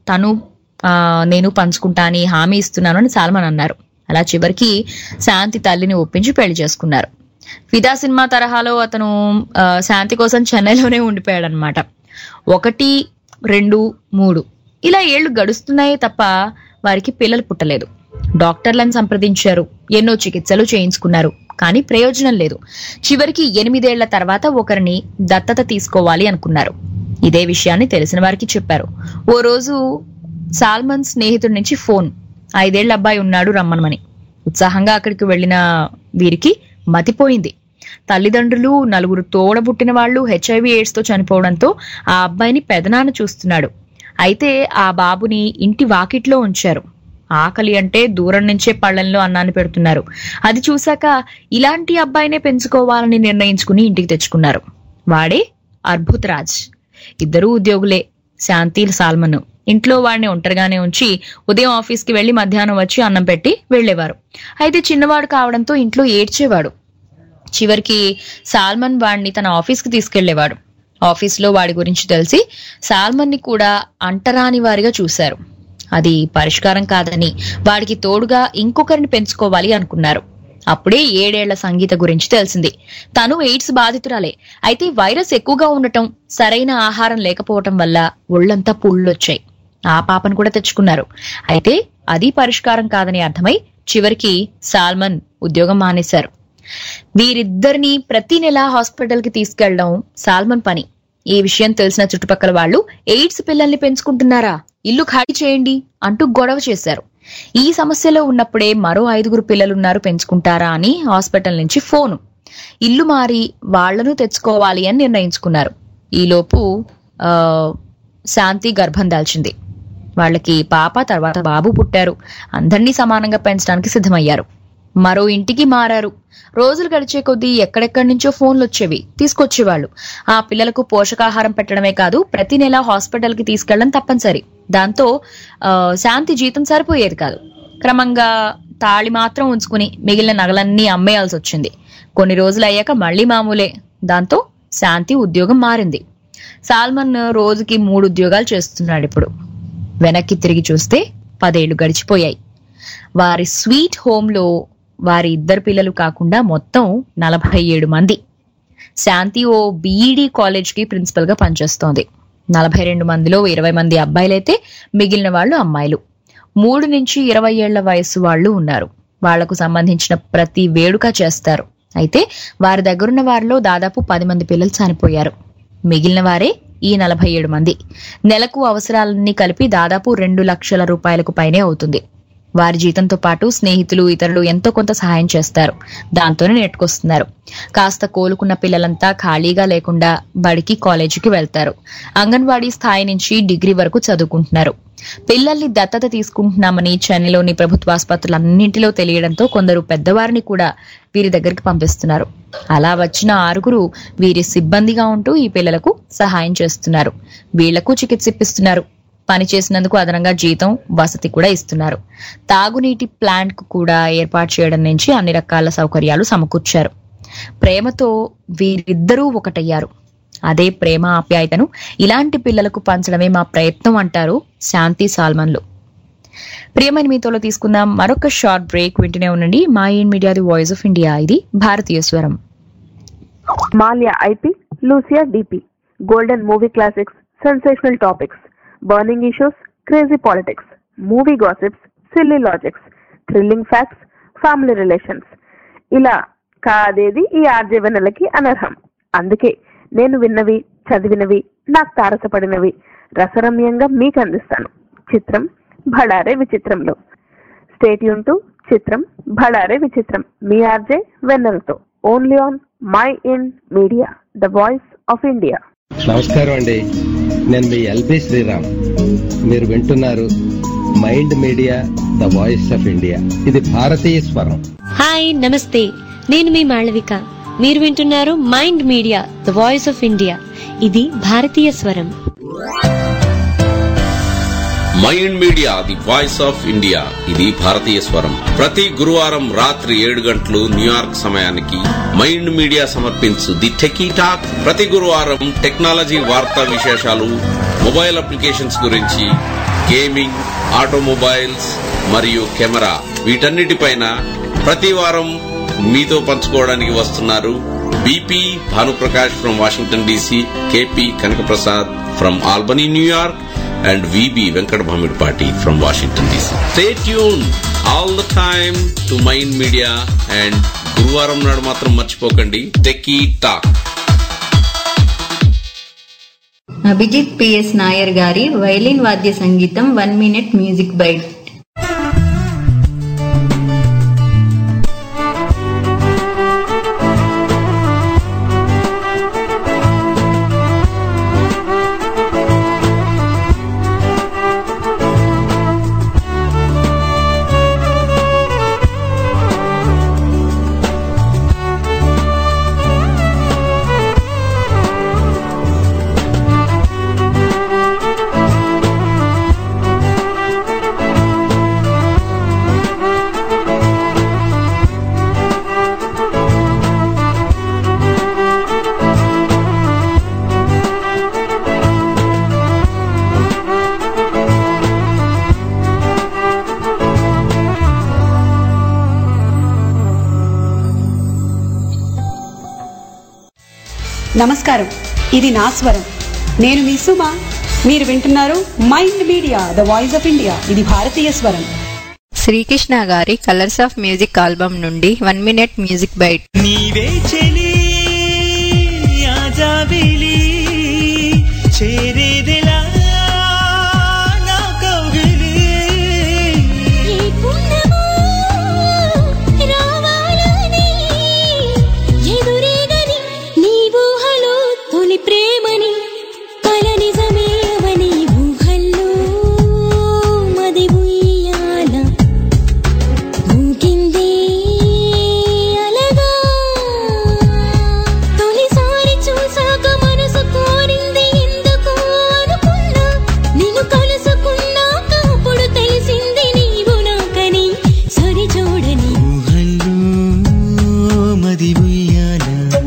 నేను పంచుకుంటా అని హామీ ఇస్తున్నాను అని సాల్మన్ అన్నారు. అలా చివరికి శాంతి తల్లిని ఒప్పించి పెళ్లి చేసుకున్నారు. ఫిదా సినిమా తరహాలో అతను శాంతి కోసం చెన్నైలోనే ఉండిపోయాడు అనమాట. 1, 2, 3 ఇలా ఏళ్లు గడుస్తున్నాయే తప్ప వారికి పిల్లలు పుట్టలేదు. డాక్టర్లను సంప్రదించారు, ఎన్నో చికిత్సలు చేయించుకున్నారు, కానీ ప్రయోజనం లేదు. చివరికి 8 ఏళ్ల తర్వాత ఒకరిని దత్తత తీసుకోవాలి అనుకున్నారు. ఇదే విషయాన్ని తెలిసిన వారికి చెప్పారు. ఓ రోజు సాల్మన్ స్నేహితుడి నుంచి ఫోన్, 5 ఏళ్ల అబ్బాయి ఉన్నాడు రమ్మనమని. ఉత్సాహంగా అక్కడికి వెళ్లిన వీరికి మతిపోయింది. తల్లిదండ్రులు, 4 తోడబుట్టిన వాళ్ళు HIV AIDS తో చనిపోవడంతో ఆ అబ్బాయిని పెదనాన్న చూస్తున్నాడు. అయితే ఆ బాబుని ఇంటి వాకిట్లో ఉంచారు. ఆకలి అంటే దూరం నుంచే పళ్లెంలో అన్నాన్ని పెడుతున్నారు. అది చూశాక ఇలాంటి అబ్బాయినే పెంచుకోవాలని నిర్ణయించుకుని ఇంటికి తెచ్చుకున్నారు. వాడే అద్భుతరాజ్. ఇద్దరూ ఉద్యోగులే. శాంతి, సాల్మన్ ఇంట్లో వాడిని ఒంటరిగానే ఉంచి ఉదయం ఆఫీస్కి వెళ్లి మధ్యాహ్నం వచ్చి అన్నం పెట్టి వెళ్లేవారు. అయితే చిన్నవాడు కావడంతో ఇంట్లో ఏడ్చేవాడు. చివరికి సాల్మన్ వాడిని తన ఆఫీస్కి తీసుకెళ్లేవాడు. ఆఫీస్లో వాడి గురించి తెలిసి సాల్మన్ ని కూడా అంటరాని వారిగా చూశారు. అది పరిష్కారం కాదని వాడికి తోడుగా ఇంకొకరిని పెంచుకోవాలి అనుకున్నారు. అప్పుడే 7 ఏళ్ల సంగీత గురించి తెలిసింది. తను ఎయిడ్స్ బాధితురాలే. అయితే వైరస్ ఎక్కువగా ఉండటం, సరైన ఆహారం లేకపోవటం వల్ల ఒళ్లంతా పుళ్ళొచ్చాయి. ఆ పాపను కూడా తెచ్చుకున్నారు. అయితే అది పరిష్కారం కాదని అర్థమై చివరికి సాల్మన్ ఉద్యోగం మానేశారు. వీరిద్దరిని ప్రతి నెల హాస్పిటల్ కి తీసుకెళ్లడం సాల్మన్ పని. ఈ విషయం తెలిసిన చుట్టుపక్కల వాళ్ళు ఎయిడ్స్ పిల్లల్ని పెంచుకుంటున్నారా, ఇల్లు ఖాళీ చేయండి అంటూ గొడవ చేశారు. ఈ సమస్యలో ఉన్నప్పుడే మరో 5 పిల్లలున్నారు, పెంచుకుంటారా అని హాస్పిటల్ నుంచి ఫోను. ఇల్లు మారి వాళ్లను తెచ్చుకోవాలి అని నిర్ణయించుకున్నారు. ఈలోపు శాంతి గర్భం దాల్చింది. వాళ్ళకి పాప, తర్వాత బాబు పుట్టారు. అందరినీ సమానంగా పెంచడానికి సిద్ధమయ్యారు. మరో ఇంటికి మారారు. రోజులు గడిచే కొద్దీ ఎక్కడెక్కడి నుంచో ఫోన్లు వచ్చేవి, తీసుకొచ్చేవాళ్ళు. ఆ పిల్లలకు పోషకాహారం పెట్టడమే కాదు, ప్రతి నెల హాస్పిటల్ కి తీసుకెళ్లడం తప్పనిసరి. దాంతో శాంతి జీతం సరిపోయేది కాదు. క్రమంగా తాళి మాత్రం ఉంచుకుని మిగిలిన నగలన్నీ అమ్మేయాల్సి వచ్చింది. కొన్ని రోజులు అయ్యాక మళ్లీ మామూలే. దాంతో శాంతి ఉద్యోగం మారింది. సాల్మన్ రోజుకి 3 ఉద్యోగాలు చేస్తున్నాడు ఇప్పుడు. వెనక్కి తిరిగి చూస్తే 10 ఏళ్లు గడిచిపోయాయి. వారి స్వీట్ హోమ్ లో వారి 2 పిల్లలు కాకుండా మొత్తం 47 మంది. శాంతి ఓ BED కాలేజ్ కి ప్రిన్సిపల్ గా పనిచేస్తోంది. 42 మందిలో 20 మంది అబ్బాయిలైతే మిగిలిన వాళ్ళు అమ్మాయిలు. 3 నుంచి 20 ఏళ్ల వయసు వాళ్ళు ఉన్నారు. వాళ్లకు సంబంధించిన ప్రతి వేడుక చేస్తారు. అయితే వారి దగ్గరున్న వారిలో దాదాపు 10 మంది పిల్లలు చనిపోయారు. మిగిలిన వారే ఈ 47 మంది. నెలకు అవసరాలన్నీ కలిపి దాదాపు 2 లక్షల రూపాయలకు పైనే అవుతుంది. వారి జీతంతో పాటు స్నేహితులు, ఇతరులు ఎంతో కొంత సహాయం చేస్తారు. దాంతోనే నెట్టుకొస్తున్నారు. కాస్త కోలుకున్న పిల్లలంతా ఖాళీగా లేకుండా బడికి, కాలేజీకి వెళ్తారు. అంగన్వాడీ స్థాయి నుంచి డిగ్రీ వరకు చదువుకుంటున్నారు. పిల్లల్ని దత్తత తీసుకుంటున్నామని చెన్నైలోని ప్రభుత్వాసుపత్రులన్నింటిలో తెలియడంతో కొందరు పెద్దవారిని కూడా వీరి దగ్గరికి పంపిస్తున్నారు. అలా వచ్చిన 6 వీరి సిబ్బందిగా ఉంటూ ఈ పిల్లలకు సహాయం చేస్తున్నారు. వీళ్లకు చికిత్స ఇప్పిస్తున్నారు. పని చేసినందుకు అదనంగా జీతం, వసతి కూడా ఇస్తున్నారు. తాగునీటి ప్లాంట్ కు కూడా ఏర్పాటు చేయడం నుంచి అన్ని రకాల సౌకర్యాలు సమకూర్చారు. ప్రేమతో వీరిద్దరూ ఒకటయ్యారు. అదే ప్రేమ, ఆప్యాయతను ఇలాంటి పిల్లలకు పంచడమే మా ప్రయత్నం అంటారు శాంతి, సాల్మన్లు. ప్రియమైన మీతోలో తీసుకుందాం మరొక షార్ట్ బ్రేక్. వింటూనే ఉండండి mind media, the voice of India. ఇది భారతీయ స్వరం. మాల్యా IP, లూసియా DP, golden movie classics, sensational topics, burning issues, crazy politics, movie gossips, silly logics, thrilling facts, family relations. ఇలా కాదేది ఈ ఆర్జే వెన్నెలకి అనర్హం. అందుకే నేను విన్నవి, చదివినవి, నాకు తారసపడినవి రసరమ్యంగా మీకు అందిస్తాను. చిత్రం భడారే విచిత్రంలో. స్టే ట్యూన్ టు చిత్రం భడారే విచిత్రం మీ ఆర్జే వెన్నెలతో only on mind media the voice of India. నమస్కారం అండి, నేను మీ ఎల్బి శ్రీరామ్. మీరు వింటున్నారు mind media the voice of India. ఇది భారతీయ స్వరం. హాయ్ నమస్తే, నేను మీ మాళవిక. మీరు వింటున్నారు mind media the voice of India. ఇది భారతీయ స్వరం. Mind media the voice of India, ఇది భారతీయ స్వరం. ప్రతి గురువారం రాత్రి 7 గంటలు న్యూయార్క్ సమయానికి మైండ్ మీడియా సమర్పించు ది టెకీ టాక్. ప్రతి గురువారం టెక్నాలజీ వార్తా విశేషాలు, మొబైల్ అప్లికేషన్స్ గురించి, గేమింగ్, ఆటోమొబైల్స్ మరియు కెమెరా, వీటన్నిటిపైన ప్రతి వారం మీతో పంచుకోవడానికి వస్తున్నారు BP Bhanuprakash from Washington DC, KP Kanakaprasad from Albany New York, and VB Venkat Bhamidpati from Washington DC. Stay tuned all the time to Mind Media and గురువారం నాడు మాత్రం మర్చిపోకండి techie talk. Abhijit PS Nair గారి వైలిన్ వాద్య సంగీతం 1 minute మ్యూజిక్ బైట్. నమస్కారం, ఇది నా స్వరం. నేను మీ సుమ. మీరు వింటున్నారు mind media the voice of India. ఇది భారతీయ స్వరం. శ్రీకృష్ణ గారి కలర్స్ ఆఫ్ మ్యూజిక్ ఆల్బమ్ నుండి 1 minute మ్యూజిక్ బైట్. నీవే చెలి ఆజాబిలి చేరేదెలా నా కౌగిలి ఈ పుణ్యమో రావాలని ఎదురేగని నీవు హలో తొలి ప్రేమని కల నిజమేవని ఊహల్లో మది ఉయ్యాల ఊగిందే అలగా తొలిసారి చూసాక మనసు కోరింది ఎందుకు అనుకున్నా నిన్ను కలుసుకున్నాక అప్పుడు తెలిసింది నీవు నాకని సరి చూడని ఊహల్లో మది ఉయ్యాల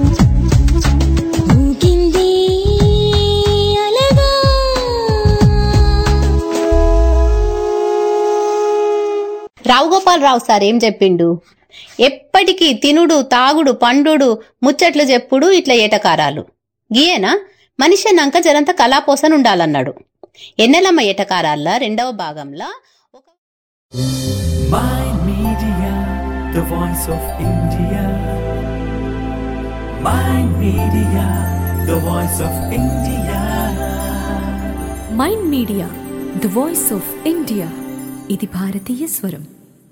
ఊగిందే అలగా. రావు గోపాలరావు సార్ ఏం చెప్పిండు? ఎప్పటికీ తినుడు తాగుడు పండుడు ముచ్చట్లు చెప్పుడు ఇట్లా ఏటకారాలు గీయేనా మనిషి అన్నాక జరంత కళాపోసన ఉండాలన్నాడు. ఎన్నెలమ్మ ఏటకారాల 2వ భాగంలో Mind Media, the voice of India. Mind Media, the voice of India. Mind media the voice of India. ఇది భారతీయ స్వరం.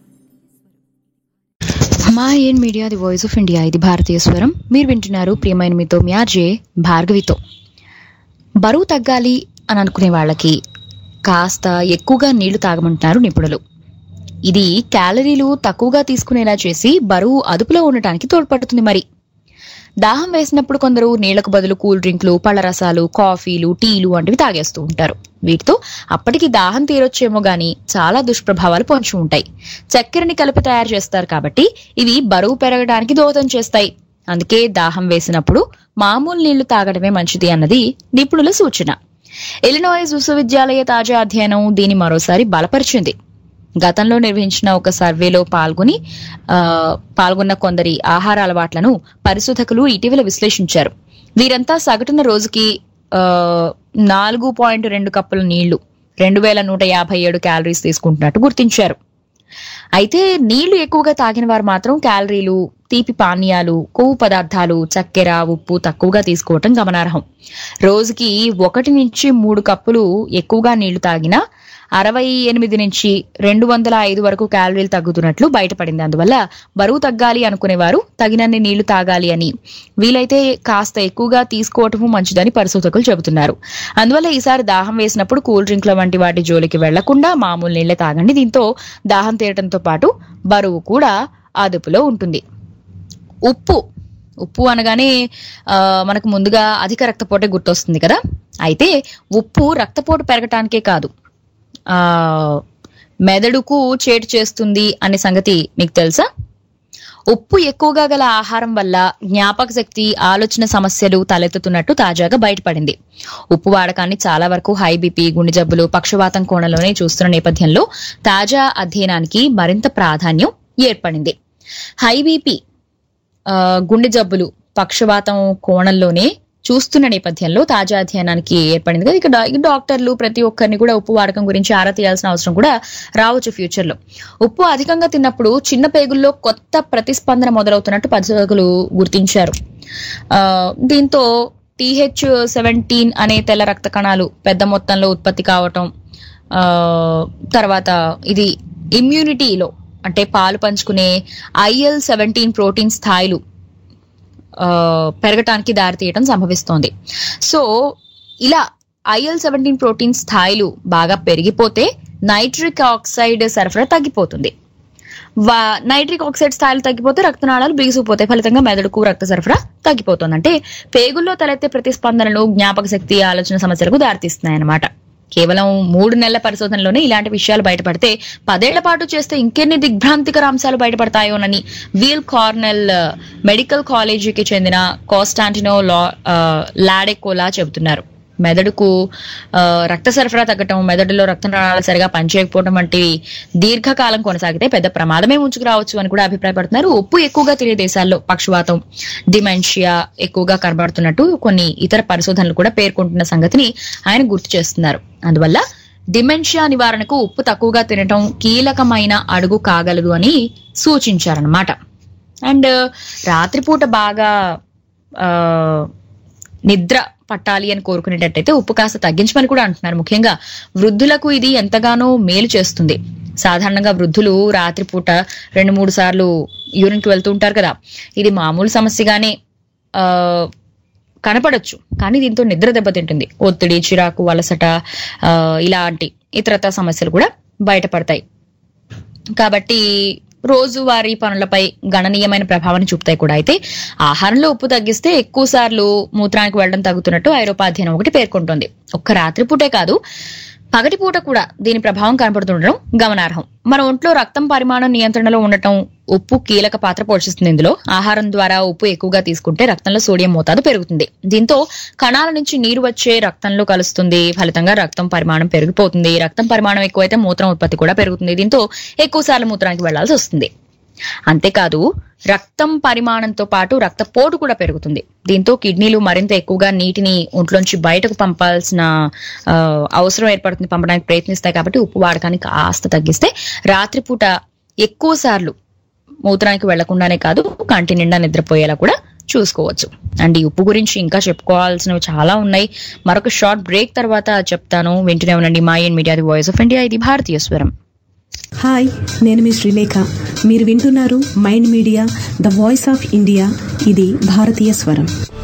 Mind media the voice of India. ఇది భారతీయ స్వరం. మీరు వింటున్నారు ప్రియమైన మీతో మీ ఆర్జే భార్గవితో. బరువు తగ్గాలి అని అనుకునే వాళ్ళకి కాస్త ఎక్కువగా నీళ్లు తాగమంటున్నారు నిపుణులు. ఇది క్యాలరీలు తక్కువగా తీసుకునేలా చేసి బరువు అదుపులో ఉండటానికి తోడ్పడుతుంది. మరి దాహం వేసినప్పుడు కొందరు నీళ్లకు బదులు కూల్ డ్రింక్లు, పళ్ళ రసాలు, కాఫీలు, టీలు వంటివి తాగేస్తూ ఉంటారు. వీటితో అప్పటికి దాహం తీరొచ్చేమో గానీ చాలా దుష్ప్రభావాలు పొంచి ఉంటాయి. చక్కెరని కలిపి తయారు చేస్తారు కాబట్టి ఇవి బరువు పెరగడానికి దోహదం చేస్తాయి. అందుకే దాహం వేసినప్పుడు మామూలు నీళ్లు తాగడమే మంచిది అన్నది నిపుణుల సూచన. ఇలినాయిస్ విశ్వవిద్యాలయ తాజా అధ్యయనం దీన్ని మరోసారి బలపరిచింది. గతంలో నిర్వహించిన ఒక సర్వేలో పాల్గొన్న కొందరి ఆహార అలవాట్లను పరిశోధకులు ఇటీవల విశ్లేషించారు. వీరంతా సగటున రోజుకి 4.2 కప్పుల నీళ్లు, 2157 క్యాలరీస్ తీసుకుంటున్నట్టు గుర్తించారు. అయితే నీళ్లు ఎక్కువగా తాగిన వారు మాత్రం క్యాలరీలు, తీపి పానీయాలు, కొవ్వు పదార్థాలు, చక్కెర, ఉప్పు తక్కువగా తీసుకోవటం గమనార్హం. రోజుకి 1 నుంచి 3 కప్పులు ఎక్కువగా నీళ్లు తాగినా 68 నుంచి 205 వరకు క్యాలరీలు తగ్గుతున్నట్లు బయటపడింది. అందువల్ల బరువు తగ్గాలి అనుకునేవారు తగినన్ని నీళ్లు తాగాలి అని, వీలైతే కాస్త ఎక్కువగా తీసుకోవటం మంచిదని పరిశోధకులు చెబుతున్నారు. అందువల్ల ఈసారి దాహం వేసినప్పుడు కూల్ డ్రింక్ల వంటి వాటి జోలికి వెళ్లకుండా మామూలు నీళ్లే తాగండి. దీంతో దాహం తీరటంతో పాటు బరువు కూడా అదుపులో ఉంటుంది. ఉప్పు అనగానే మనకు ముందుగా అధిక రక్తపోటే గుర్తొస్తుంది కదా. అయితే ఉప్పు రక్తపోటు పెరగటానికే కాదు, మెదడుకు చేటు చేస్తుంది అనే సంగతి మీకు తెలుసా? ఉప్పు ఎక్కువగా గల ఆహారం వల్ల జ్ఞాపక శక్తి, ఆలోచన సమస్యలు తలెత్తుతున్నట్టు తాజాగా బయటపడింది. ఉప్పు వాడకాన్ని చాలా వరకు హై బీపీ, గుండె జబ్బులు, పక్షవాతం కోణంలోనే చూస్తున్న నేపథ్యంలో తాజా అధ్యయనానికి మరింత ప్రాధాన్యం ఏర్పడింది. హై బీపీ, గుండె జబ్బులు, పక్షవాతం కోణంలోనే చూస్తున్న నేపథ్యంలో తాజా అధ్యయనానికి ఏర్పడింది కదా. ఇక డాక్టర్లు ప్రతి ఒక్కరిని కూడా ఉప్పు వాడకం గురించి ఆరా తీయాల్సిన అవసరం కూడా రావచ్చు ఫ్యూచర్ లో. ఉప్పు అధికంగా తిన్నప్పుడు చిన్న పేగుల్లో కొత్త ప్రతిస్పందన మొదలవుతున్నట్టు పరిశోధకులు గుర్తించారు. దీంతో TH17 అనే తెల్ల రక్త కణాలు పెద్ద మొత్తంలో ఉత్పత్తి కావటం, తర్వాత ఇది ఇమ్యూనిటీలో అంటే పాలు పంచుకునే IL-17 ప్రోటీన్ స్థాయిలు పెరగటానికి దారితీయటం సంభవిస్తోంది. సో ఇలా IL-17 ప్రోటీన్ స్థాయిలు బాగా పెరిగిపోతే నైట్రిక్ ఆక్సైడ్ సరఫరా తగ్గిపోతుంది. నైట్రిక్ ఆక్సైడ్ స్థాయిలు తగ్గిపోతే రక్తనాళాలు బిగుసుకుపోతాయి. ఫలితంగా మెదడుకు రక్త సరఫరా తగ్గిపోతుంది. అంటే పేగుల్లో తలెత్తే ప్రతిస్పందనలు జ్ఞాపక శక్తి, ఆలోచన సమస్యలకు దారితీస్తున్నాయి అన్నమాట. కేవలం 3 నెలల పరిశోధనలోనే ఇలాంటి విషయాలు బయటపడితే 10 ఏళ్ల పాటు చేస్తే ఇంకెన్ని దిగ్భ్రాంతికర అంశాలు బయటపడతాయోనని వీల్ కార్నెల్ మెడికల్ కాలేజీకి చెందిన కాన్స్టాంటినో లాడెకోలా చెబుతున్నారు. మెదడుకు రక్త సరఫరా తగ్గటం, మెదడులో రక్తనాళాలు సరిగా పనిచేయకపోవడం వంటివి దీర్ఘకాలం కొనసాగితే పెద్ద ప్రమాదమే ఉంచుకురావచ్చు అని కూడా అభిప్రాయపడుతున్నారు. ఉప్పు ఎక్కువగా తినే దేశాల్లో పక్షవాతం, డిమెన్షియా ఎక్కువగా కనబడుతున్నట్టు కొన్ని ఇతర పరిశోధనలు కూడా పేర్కొంటున్న సంగతిని ఆయన గుర్తు చేస్తున్నారు. అందువల్ల డిమెన్షియా నివారణకు ఉప్పు తక్కువగా తినటం కీలకమైన అడుగు కాగలదు అని సూచించారన్నమాట. అండ్ రాత్రిపూట బాగా నిద్ర పట్టాలి అని కోరుకునేటట్టయితే ఉప్పు కాస్త తగ్గించమని కూడా అంటున్నారు. ముఖ్యంగా వృద్ధులకు ఇది ఎంతగానో మేలు చేస్తుంది. సాధారణంగా వృద్ధులు రాత్రిపూట 2-3 సార్లు యూరిన్కి వెళ్తూ ఉంటారు కదా. ఇది మామూలు సమస్యగానే కనపడొచ్చు, కానీ దీంతో నిద్ర దెబ్బతింటుంది. ఒత్తిడి, చిరాకు, అలసట ఇలాంటి ఇతరత్ర సమస్యలు కూడా బయటపడతాయి. కాబట్టి రోజువారీ పనులపై గణనీయమైన ప్రభావాన్ని చూపుతాయి కూడా. అయితే ఆహారంలో ఉప్పు తగ్గిస్తే ఎక్కువ సార్లు మూత్రానికి వెళ్లడం తగ్గుతున్నట్టు ఐరోపా అధ్యయనం ఒకటి పేర్కొంటోంది. ఒక్క రాత్రిపూటే కాదు, పగటిపూట కూడా దీని ప్రభావం కనపడుతుండడం గమనార్హం. మన ఒంట్లో రక్తం పరిమాణం నియంత్రణలో ఉండటం ఉప్పు కీలక పాత్ర పోషిస్తుంది. ఇందులో ఆహారం ద్వారా ఉప్పు ఎక్కువగా తీసుకుంటే రక్తంలో సోడియం మోతాదు పెరుగుతుంది. దీంతో కణాల నుంచి నీరు వచ్చే రక్తంలో కలుస్తుంది. ఫలితంగా రక్తం పరిమాణం పెరిగిపోతుంది. రక్తం పరిమాణం ఎక్కువైతే మూత్రం ఉత్పత్తి కూడా పెరుగుతుంది. దీంతో ఎక్కువ సార్లు మూత్రానికి వెళ్లాల్సి వస్తుంది. అంతేకాదు రక్తం పరిమాణంతో పాటు రక్తపోటు కూడా పెరుగుతుంది. దీంతో కిడ్నీలు మరింత ఎక్కువగా నీటిని ఒంట్లోంచి బయటకు పంపాల్సిన అవసరం ఏర్పడుతుంది, పంపడానికి ప్రయత్నిస్తాయి. కాబట్టి ఉప్పు వాడకాన్ని కాస్త తగ్గిస్తే రాత్రిపూట ఎక్కువ సార్లు మూత్రానికి వెళ్లకుండానే కాదు, కంటి నిండా నిద్రపోయేలా కూడా చూసుకోవచ్చు. అండ్ ఈ ఉప్పు గురించి ఇంకా చెప్పుకోవాల్సినవి చాలా ఉన్నాయి. మరొక షార్ట్ బ్రేక్ తర్వాత చెప్తాను. వింటూనే ఉండండి mind media, the voice of India. ఇది భారతీయ స్వరం. హాయ్, నేను మీ శ్రీలేఖ. మీరు వింటున్నారు mind media, the voice of India. ఇది భారతీయ స్వరం.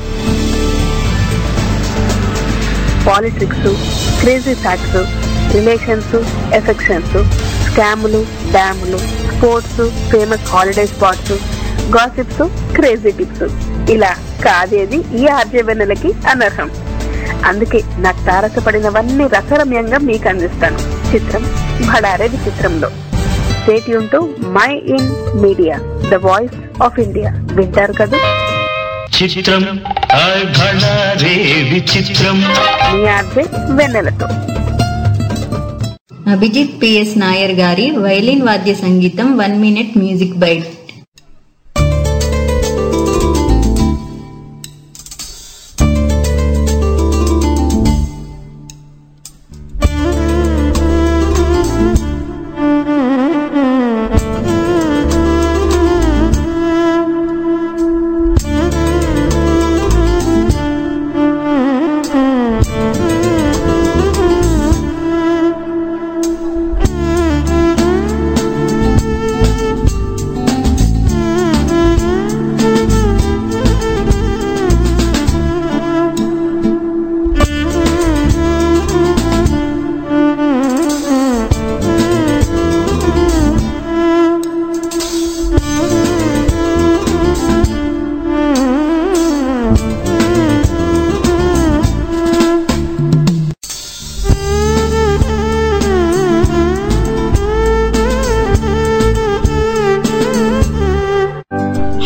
Politics, crazy facts, relations, affections, స్కాములు, డ్యాములు, sports, famous holiday spots, gossips, crazy tips, ఇలా కాదేది ఈ ఆర్జవెన్నెలకి అనర్హం. అందుకే నాకు తారసపడినవన్నీ రసరమ్యంగా మీకు అందిస్తాను. చిత్రం భడారే విచిత్రంలో. Stay tune to mind media, the voice of India. వింటారు కదా? చిత్రం భడారే విచిత్రం, మీ ఆర్జే వెన్నెలతో. అభిజిత్ పిఎస్ నాయర్ గారి వైలిన్ వాద్య సంగీతం 1 minute మ్యూజిక్ బైట్.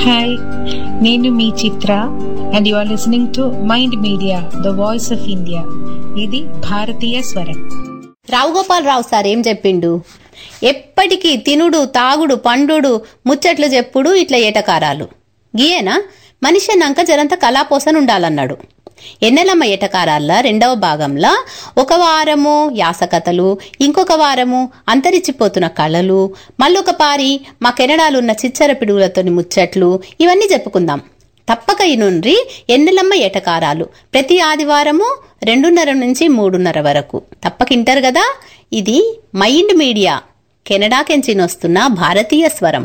హాయ్, నేను మీ Chitra and you are listening to mind media the voice of India. ఇది భారతీయ స్వరం. రావు గోపాల్ రావు సార్ ఏం చెప్పిండు? ఎప్పటికీ తినుడు తాగుడు పండుడు ముచ్చట్లు చెప్పుడు ఇట్లా ఏటకారాలు. గీయేనా మనిషి అన్నాక జరంత కళాపోసన ఉండాలన్నాడు. ఎన్నెలమ్మ ఏటకారాల 2వ భాగంలో ఒక వారము యాసకథలు, ఇంకొక వారము అంతరించిపోతున్న కళలు, మళ్ళొక పారి మా కెనడాలున్న చిచ్చర పిడుగులతోని ముచ్చట్లు, ఇవన్నీ చెప్పుకుందాం. తప్పక ఇనుండ్రి ఎన్నెలమ్మ ఏటకారాలు. ప్రతి ఆదివారము 2:30 నుంచి 3:30 వరకు తప్పకింటారు కదా. ఇది మైండ్ మీడియా కెనడాకెంచినొస్తున్న భారతీయ స్వరం.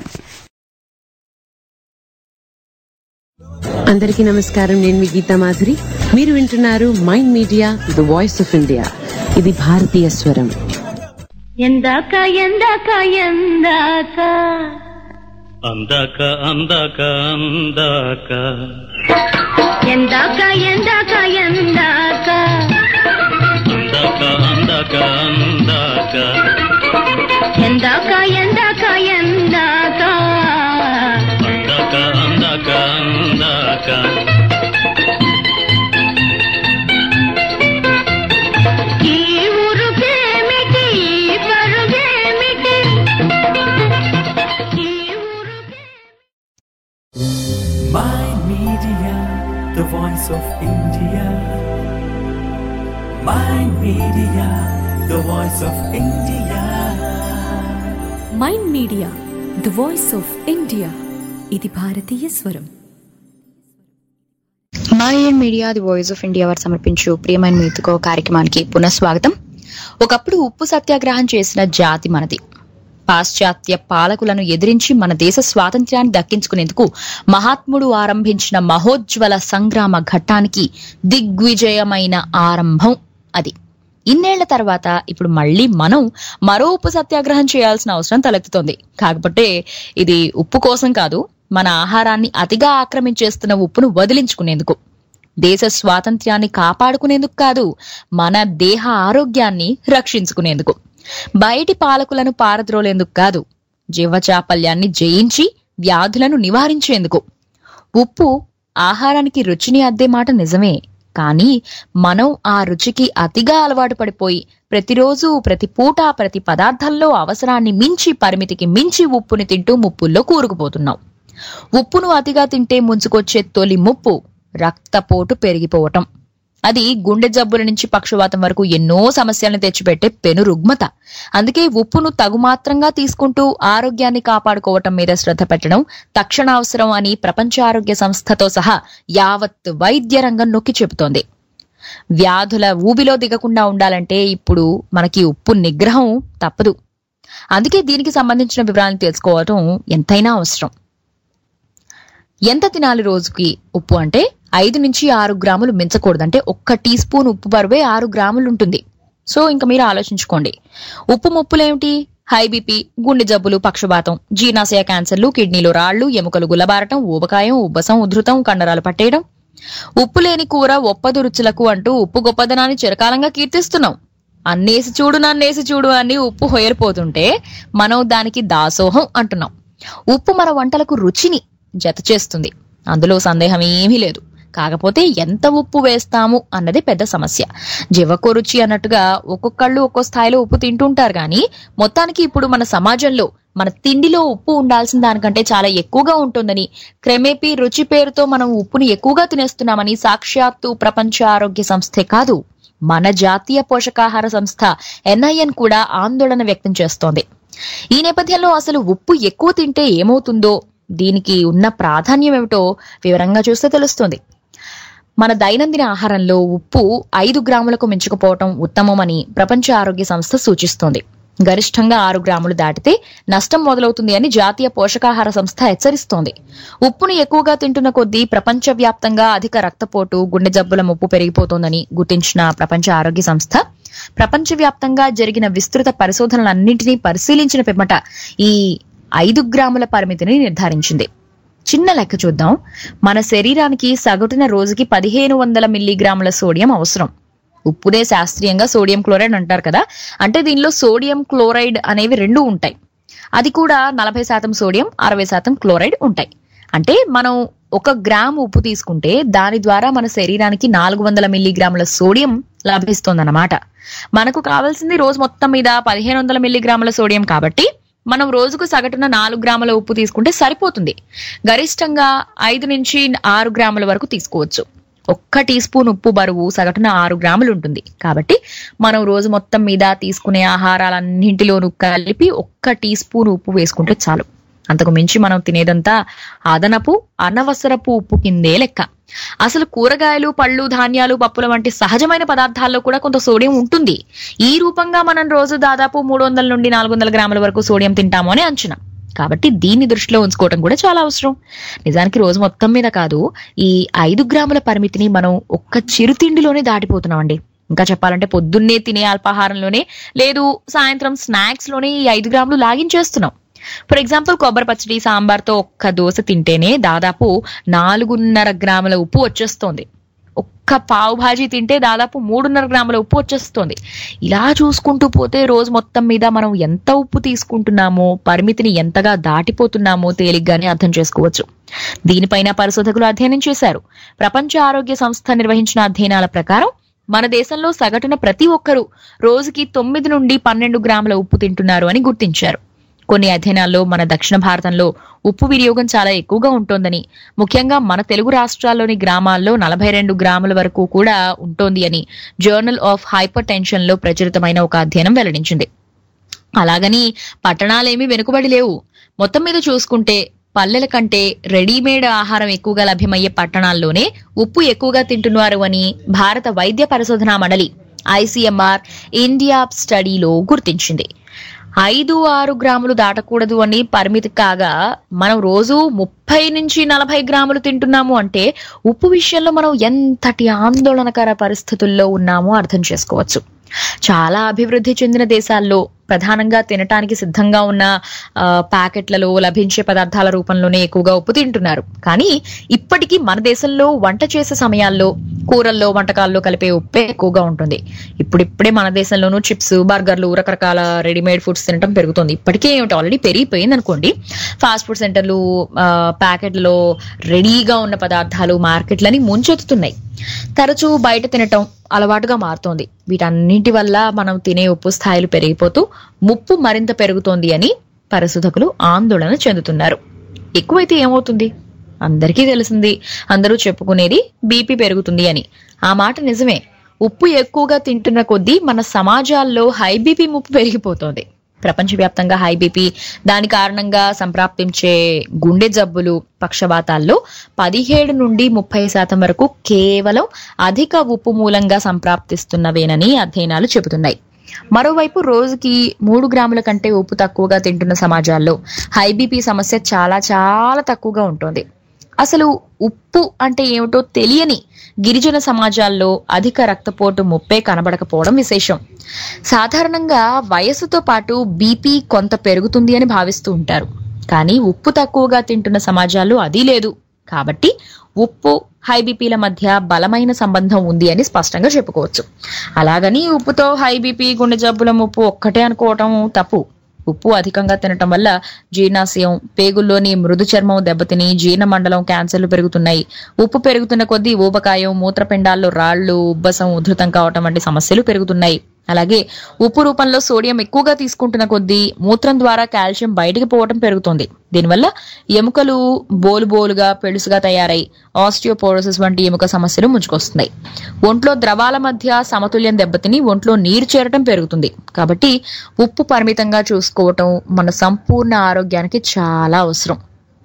అందరికీ నమస్కారం. నేను మీ గీతా మాధురి. మీరు వింటున్నారు mind media the voice of India. ఇది భారతీయ స్వరం. ఎందాక ఎందాక ఎందాక అందాక అందాక అందాక ఎందాక ఎందాక ఎందాక అందాక అందాక అందాక ఎందాక ఎందాక ఎందాక అందాక అందాక అందాక ఈ ఊరుకేమిటి పరుగేమిటి Mind Media, the voice of India. Mind Media, the voice of India. Mind media the voice of India. ఇది భారతీయ స్వరం. Mind media the voice of India వారు సమర్పించు ప్రియమైన మీతుకో కార్యక్రమానికి పునఃస్వాగతం. ఒకప్పుడు ఉప్పు సత్యాగ్రహం చేసిన జాతి మనది. పాశ్చాత్య పాలకులను ఎదిరించి మన దేశ స్వాతంత్ర్యాన్ని దక్కించుకునేందుకు మహాత్ముడు ఆరంభించిన మహోజ్వల సంగ్రామ ఘట్టానికి దిగ్విజయమైన ఆరంభం అది. ఇన్నేళ్ల తర్వాత ఇప్పుడు మళ్లీ మనం మరో ఉప్పు సత్యాగ్రహం చేయాల్సిన అవసరం తలెత్తుతోంది. కాకపోతే ఇది ఉప్పు కోసం కాదు, మన ఆహారాన్ని అతిగా ఆక్రమించేస్తున్న ఉప్పును వదిలించుకునేందుకు. దేశ స్వాతంత్ర్యాన్ని కాపాడుకునేందుకు కాదు, మన దేహ ఆరోగ్యాన్ని రక్షించుకునేందుకు. బయటి పాలకులను పారద్రోలేందుకు కాదు, జీవచాపల్యాన్ని జయించి వ్యాధులను నివారించేందుకు. ఉప్పు ఆహారానికి రుచిని అద్దే మాట నిజమే, కానీ మనం ఆ రుచికి అతిగా అలవాటు పడిపోయి ప్రతిరోజు ప్రతి పూట ప్రతి పదార్థంలో అవసరాన్ని మించి పరిమితికి మించి ఉప్పుని తింటూ ముప్పుల్లో కూరుకుపోతున్నాం. ఉప్పును అతిగా తింటే ముంచుకొచ్చే తొలి ముప్పు రక్తపోటు పెరిగిపోవటం. అది గుండె జబ్బుల నుంచి పక్షవాతం వరకు ఎన్నో సమస్యలను తెచ్చిపెట్టే పెను రుగ్మత. అందుకే ఉప్పును తగుమాత్రంగా తీసుకుంటూ ఆరోగ్యాన్ని కాపాడుకోవటం మీద శ్రద్ధ పెట్టడం తక్షణ అవసరం అని ప్రపంచ ఆరోగ్య సంస్థతో సహా యావత్ వైద్య రంగం నొక్కి చెబుతోంది. వ్యాధుల ఊబిలో దిగకుండా ఉండాలంటే ఇప్పుడు మనకి ఉప్పు నిగ్రహం తప్పదు. అందుకే దీనికి సంబంధించిన వివరాలను తెలుసుకోవటం ఎంతైనా అవసరం. ఎంత తినాలి రోజుకి ఉప్పు అంటే 5 నుంచి 6 గ్రాములు మించకూడదు. అంటే 1 టీ స్పూన్ ఉప్పు బరువే 6 గ్రాములు ఉంటుంది. సో ఇంకా మీరు ఆలోచించుకోండి. ఉప్పు ముప్పులేమిటి? హై బీపీ, గుండె జబ్బులు, పక్షవాతం, జీర్ణాశయ క్యాన్సర్లు, కిడ్నీలో రాళ్లు, ఎముకలు గుల్లబారటం, ఊబకాయం, ఉబ్బసం, ఉధృతం, కండరాలు పట్టేయడం. ఉప్పు లేని కూర ఒప్పదు రుచులకు అంటూ ఉప్పు గొప్పదనాన్ని చిరకాలంగా కీర్తిస్తున్నాం. అన్నేసి చూడు నన్నేసి చూడు అని ఉప్పు హొయరిపోతుంటే మనం దానికి దాసోహం అంటున్నాం. ఉప్పు మన వంటలకు రుచిని జత చేస్తుంది, అందులో సందేహం ఏమీ లేదు. కాకపోతే ఎంత ఉప్పు వేస్తాము అన్నది పెద్ద సమస్య. జీవకో రుచి అన్నట్టుగా ఒక్కొక్కళ్ళు ఒక్కో స్థాయిలో ఉప్పు తింటుంటారు. కానీ మొత్తానికి ఇప్పుడు మన సమాజంలో మన తిండిలో ఉప్పు ఉండాల్సిన దానికంటే చాలా ఎక్కువగా ఉంటుందని, క్రమేపీ రుచి పేరుతో మనం ఉప్పుని ఎక్కువగా తినేస్తున్నామని సాక్షాత్తు ప్రపంచ ఆరోగ్య సంస్థే కాదు, మన జాతీయ పోషకాహార సంస్థ NIN కూడా ఆందోళన వ్యక్తం చేస్తోంది. ఈ నేపథ్యంలో అసలు ఉప్పు ఎక్కువ తింటే ఏమవుతుందో, దీనికి ఉన్న ప్రాధాన్యం ఏమిటో వివరంగా చూస్తే తెలుస్తుంది. మన దైనందిన ఆహారంలో ఉప్పు 5 గ్రాములకు మించకపోవటం ఉత్తమమని ప్రపంచ ఆరోగ్య సంస్థ సూచిస్తోంది. గరిష్టంగా 6 గ్రాములు దాటితే నష్టం మొదలవుతుంది అని జాతీయ పోషకాహార సంస్థ హెచ్చరిస్తోంది. ఉప్పును ఎక్కువగా తింటున్న కొద్దీ ప్రపంచవ్యాప్తంగా అధిక రక్తపోటు, గుండె జబ్బుల ముప్పు పెరిగిపోతోందని గుర్తించిన ప్రపంచ ఆరోగ్య సంస్థ ప్రపంచవ్యాప్తంగా జరిగిన విస్తృత పరిశోధనలన్నింటినీ పరిశీలించిన పిమ్మట ఈ 5 గ్రాముల పరిమితిని నిర్ధారించింది. చిన్న లెక్క చూద్దాం. మన శరీరానికి సగటున రోజుకి 1500 మిల్లీగ్రాముల సోడియం అవసరం. ఉప్పునే శాస్త్రీయంగా సోడియం క్లోరైడ్ అంటారు కదా. అంటే దీనిలో సోడియం క్లోరైడ్ అనేవి 2 ఉంటాయి. అది కూడా 40% సోడియం, 60% క్లోరైడ్ ఉంటాయి. అంటే మనం 1 గ్రాము ఉప్పు తీసుకుంటే దాని ద్వారా మన శరీరానికి 400 మిల్లీగ్రాముల సోడియం లభిస్తోందన్నమాట. మనకు కావాల్సింది రోజు మొత్తం మీద 1500 మిల్లీగ్రాముల సోడియం కాబట్టి మనం రోజుకు సగటున 4 గ్రాముల ఉప్పు తీసుకుంటే సరిపోతుంది. గరిష్టంగా 5 నుంచి 6 గ్రాముల వరకు తీసుకోవచ్చు. 1 టీ స్పూన్ ఉప్పు బరువు సగటున 6 గ్రాములు ఉంటుంది. కాబట్టి మనం రోజు మొత్తం మీద తీసుకునే ఆహారాలన్నింటిలోనూ కలిపి 1 టీ స్పూన్ ఉప్పు వేసుకుంటే చాలు. అంతకు మించి మనం తినేదంతా అదనపు అనవసరపు ఉప్పు కిందే లెక్క. అసలు కూరగాయలు, పళ్ళు, ధాన్యాలు, పప్పుల వంటి సహజమైన పదార్థాల్లో కూడా కొంత సోడియం ఉంటుంది. ఈ రూపంగా మనం రోజు దాదాపు 300 నుండి 400 గ్రాముల వరకు సోడియం తింటాము అని అంచనా. కాబట్టి దీన్ని దృష్టిలో ఉంచుకోవడం కూడా చాలా అవసరం. నిజానికి రోజు మొత్తం మీద కాదు, ఈ 5 గ్రాముల పరిమితిని మనం 1 చిరుతిండిలోనే దాటిపోతున్నామండి. ఇంకా చెప్పాలంటే పొద్దున్నే తినే అల్పాహారంలోనే లేదు సాయంత్రం స్నాక్స్ లోనే ఈ 5 గ్రాములు లాగించేస్తున్నాం. ఫర్ ఎగ్జాంపుల్ కొబ్బరి పచ్చడి, సాంబార్తో 1 దోశ తింటేనే దాదాపు 4.5 గ్రాముల ఉప్పు వచ్చేస్తోంది. 1 పావు భాజీ తింటే దాదాపు 3.5 గ్రాముల ఉప్పు వచ్చేస్తోంది. ఇలా చూసుకుంటూ పోతే రోజు మొత్తం మీద మనం ఎంత ఉప్పు తీసుకుంటున్నామో, పరిమితిని ఎంతగా దాటిపోతున్నామో తేలిగ్గానే అర్థం చేసుకోవచ్చు. దీనిపైన పరిశోధకులు అధ్యయనం చేశారు. ప్రపంచ ఆరోగ్య సంస్థ నిర్వహించిన అధ్యయనాల ప్రకారం మన దేశంలో సగటున ప్రతి ఒక్కరూ రోజుకి 9 నుండి 12 గ్రాముల ఉప్పు తింటున్నారు అని గుర్తించారు. కొన్ని అధ్యయనాల్లో మన దక్షిణ భారతంలో ఉప్పు వినియోగం చాలా ఎక్కువగా ఉంటోందని, ముఖ్యంగా మన తెలుగు రాష్ట్రాల్లోని గ్రామాల్లో 42 గ్రాముల వరకు కూడా ఉంటోంది అని జర్నల్ ఆఫ్ హైపర్ టెన్షన్ లో ప్రచురితమైన ఒక అధ్యయనం వెల్లడించింది. అలాగని పట్టణాలేమీ వెనుకబడి లేవు. మొత్తం మీద చూసుకుంటే పల్లెల కంటే రెడీమేడ్ ఆహారం ఎక్కువగా లభ్యమయ్యే పట్టణాల్లోనే ఉప్పు ఎక్కువగా తింటున్నారు అని భారత వైద్య పరిశోధనా మండలి ICMR ఇండియా స్టడీలో గుర్తించింది. 5-6 గ్రాములు దాటకూడదు అని పరిమితి కాగా మనం రోజు 30 నుంచి 40 గ్రాములు తింటున్నాము అంటే ఉప్పు విషయంలో మనం ఎంతటి ఆందోళనకర పరిస్థితుల్లో ఉన్నామో అర్థం చేసుకోవచ్చు. చాలా అభివృద్ధి చెందిన దేశాల్లో ప్రధానంగా తినటానికి సిద్ధంగా ఉన్న ప్యాకెట్లలో లభించే పదార్థాల రూపంలోనే ఎక్కువగా ఉప్పు తింటున్నారు. కానీ ఇప్పటికీ మన దేశంలో వంట చేసే సమయాల్లో కూరల్లో, వంటకాల్లో కలిపే ఉప్పే ఎక్కువగా ఉంటుంది. ఇప్పుడిప్పుడే మన దేశంలోనూ చిప్స్, బర్గర్లు, రకరకాల రెడీమేడ్ ఫుడ్స్ తినడం పెరుగుతుంది. ఇప్పటికే ఏమిటి ఆల్రెడీ పెరిగిపోయింది అనుకోండి. ఫాస్ట్ ఫుడ్ సెంటర్లు, ప్యాకెట్లలో రెడీగా ఉన్న పదార్థాలు మార్కెట్లని ముంచెత్తుతున్నాయి. తరచూ బయట తినటం అలవాటుగా మారుతోంది. వీటన్నింటి వల్ల మనం తినే ఉప్పు స్థాయిలు పెరిగిపోతూ ముప్పు మరింత పెరుగుతోంది అని పరిశోధకులు ఆందోళన చెందుతున్నారు. ఎక్కువైతే ఏమవుతుంది? అందరికీ తెలిసింది, అందరూ చెప్పుకునేది బీపీ పెరుగుతుంది అని. ఆ మాట నిజమే. ఉప్పు ఎక్కువగా తింటున్న కొద్దీ మన సమాజాల్లో హై బీపీ ముప్పు పెరిగిపోతోంది. ప్రపంచవ్యాప్తంగా హై బీపీ, దాని కారణంగా సంప్రాప్తించే గుండె జబ్బులు, పక్షవాతాల్లో 17 నుండి 30% వరకు కేవలం అధిక ఉప్పు మూలంగా సంప్రాప్తిస్తున్నవేనని అధ్యయనాలు చెబుతున్నాయి. మరోవైపు రోజుకి 3 గ్రాముల కంటే ఉప్పు తక్కువగా తింటున్న సమాజాల్లో హై బీపీ సమస్య చాలా చాలా తక్కువగా ఉంటుంది. అసలు ఉప్పు అంటే ఏమిటో తెలియని గిరిజన సమాజాల్లో అధిక రక్తపోటు ముప్పే కనబడకపోవడం విశేషం. సాధారణంగా వయసుతో పాటు బీపీ కొంత పెరుగుతుంది అని భావిస్తూ ఉంటారు. కానీ ఉప్పు తక్కువగా తింటున్న సమాజాల్లో అది లేదు. కాబట్టి ఉప్పు, హై బీపీల మధ్య బలమైన సంబంధం ఉంది అని స్పష్టంగా చెప్పుకోవచ్చు. అలాగని ఉప్పుతో హై బీపీ, గుండె జబ్బుల ముప్పు ఒక్కటే అనుకోవటం తప్పు. ఉప్పు అధికంగా తినటం వల్ల జీర్ణాశయం, పేగుల్లోని మృదు చర్మం దెబ్బతిని జీర్ణ మండలం, క్యాన్సర్లు పెరుగుతున్నాయి. ఉప్పు పెరుగుతున్న కొద్దీ ఊబకాయం, మూత్రపిండాల్లో రాళ్లు, ఉబ్బసం, ఉధృతం కావటం వంటి సమస్యలు పెరుగుతున్నాయి. అలాగే ఉప్పు రూపంలో సోడియం ఎక్కువగా తీసుకుంటున్న కొద్దీ మూత్రం ద్వారా కాల్షియం బయటికి పోవటం పెరుగుతుంది. దీనివల్ల ఎముకలు బోలుగా పెళుసుగా తయారై ఆస్టియోపోరోసిస్ వంటి ఎముక సమస్యలు ముంచుకొస్తున్నాయి. ఒంట్లో ద్రవాల మధ్య సమతుల్యం దెబ్బతిని ఒంట్లో నీరు చేరటం పెరుగుతుంది. కాబట్టి ఉప్పు పరిమితంగా చూసుకోవటం మన సంపూర్ణ ఆరోగ్యానికి చాలా అవసరం.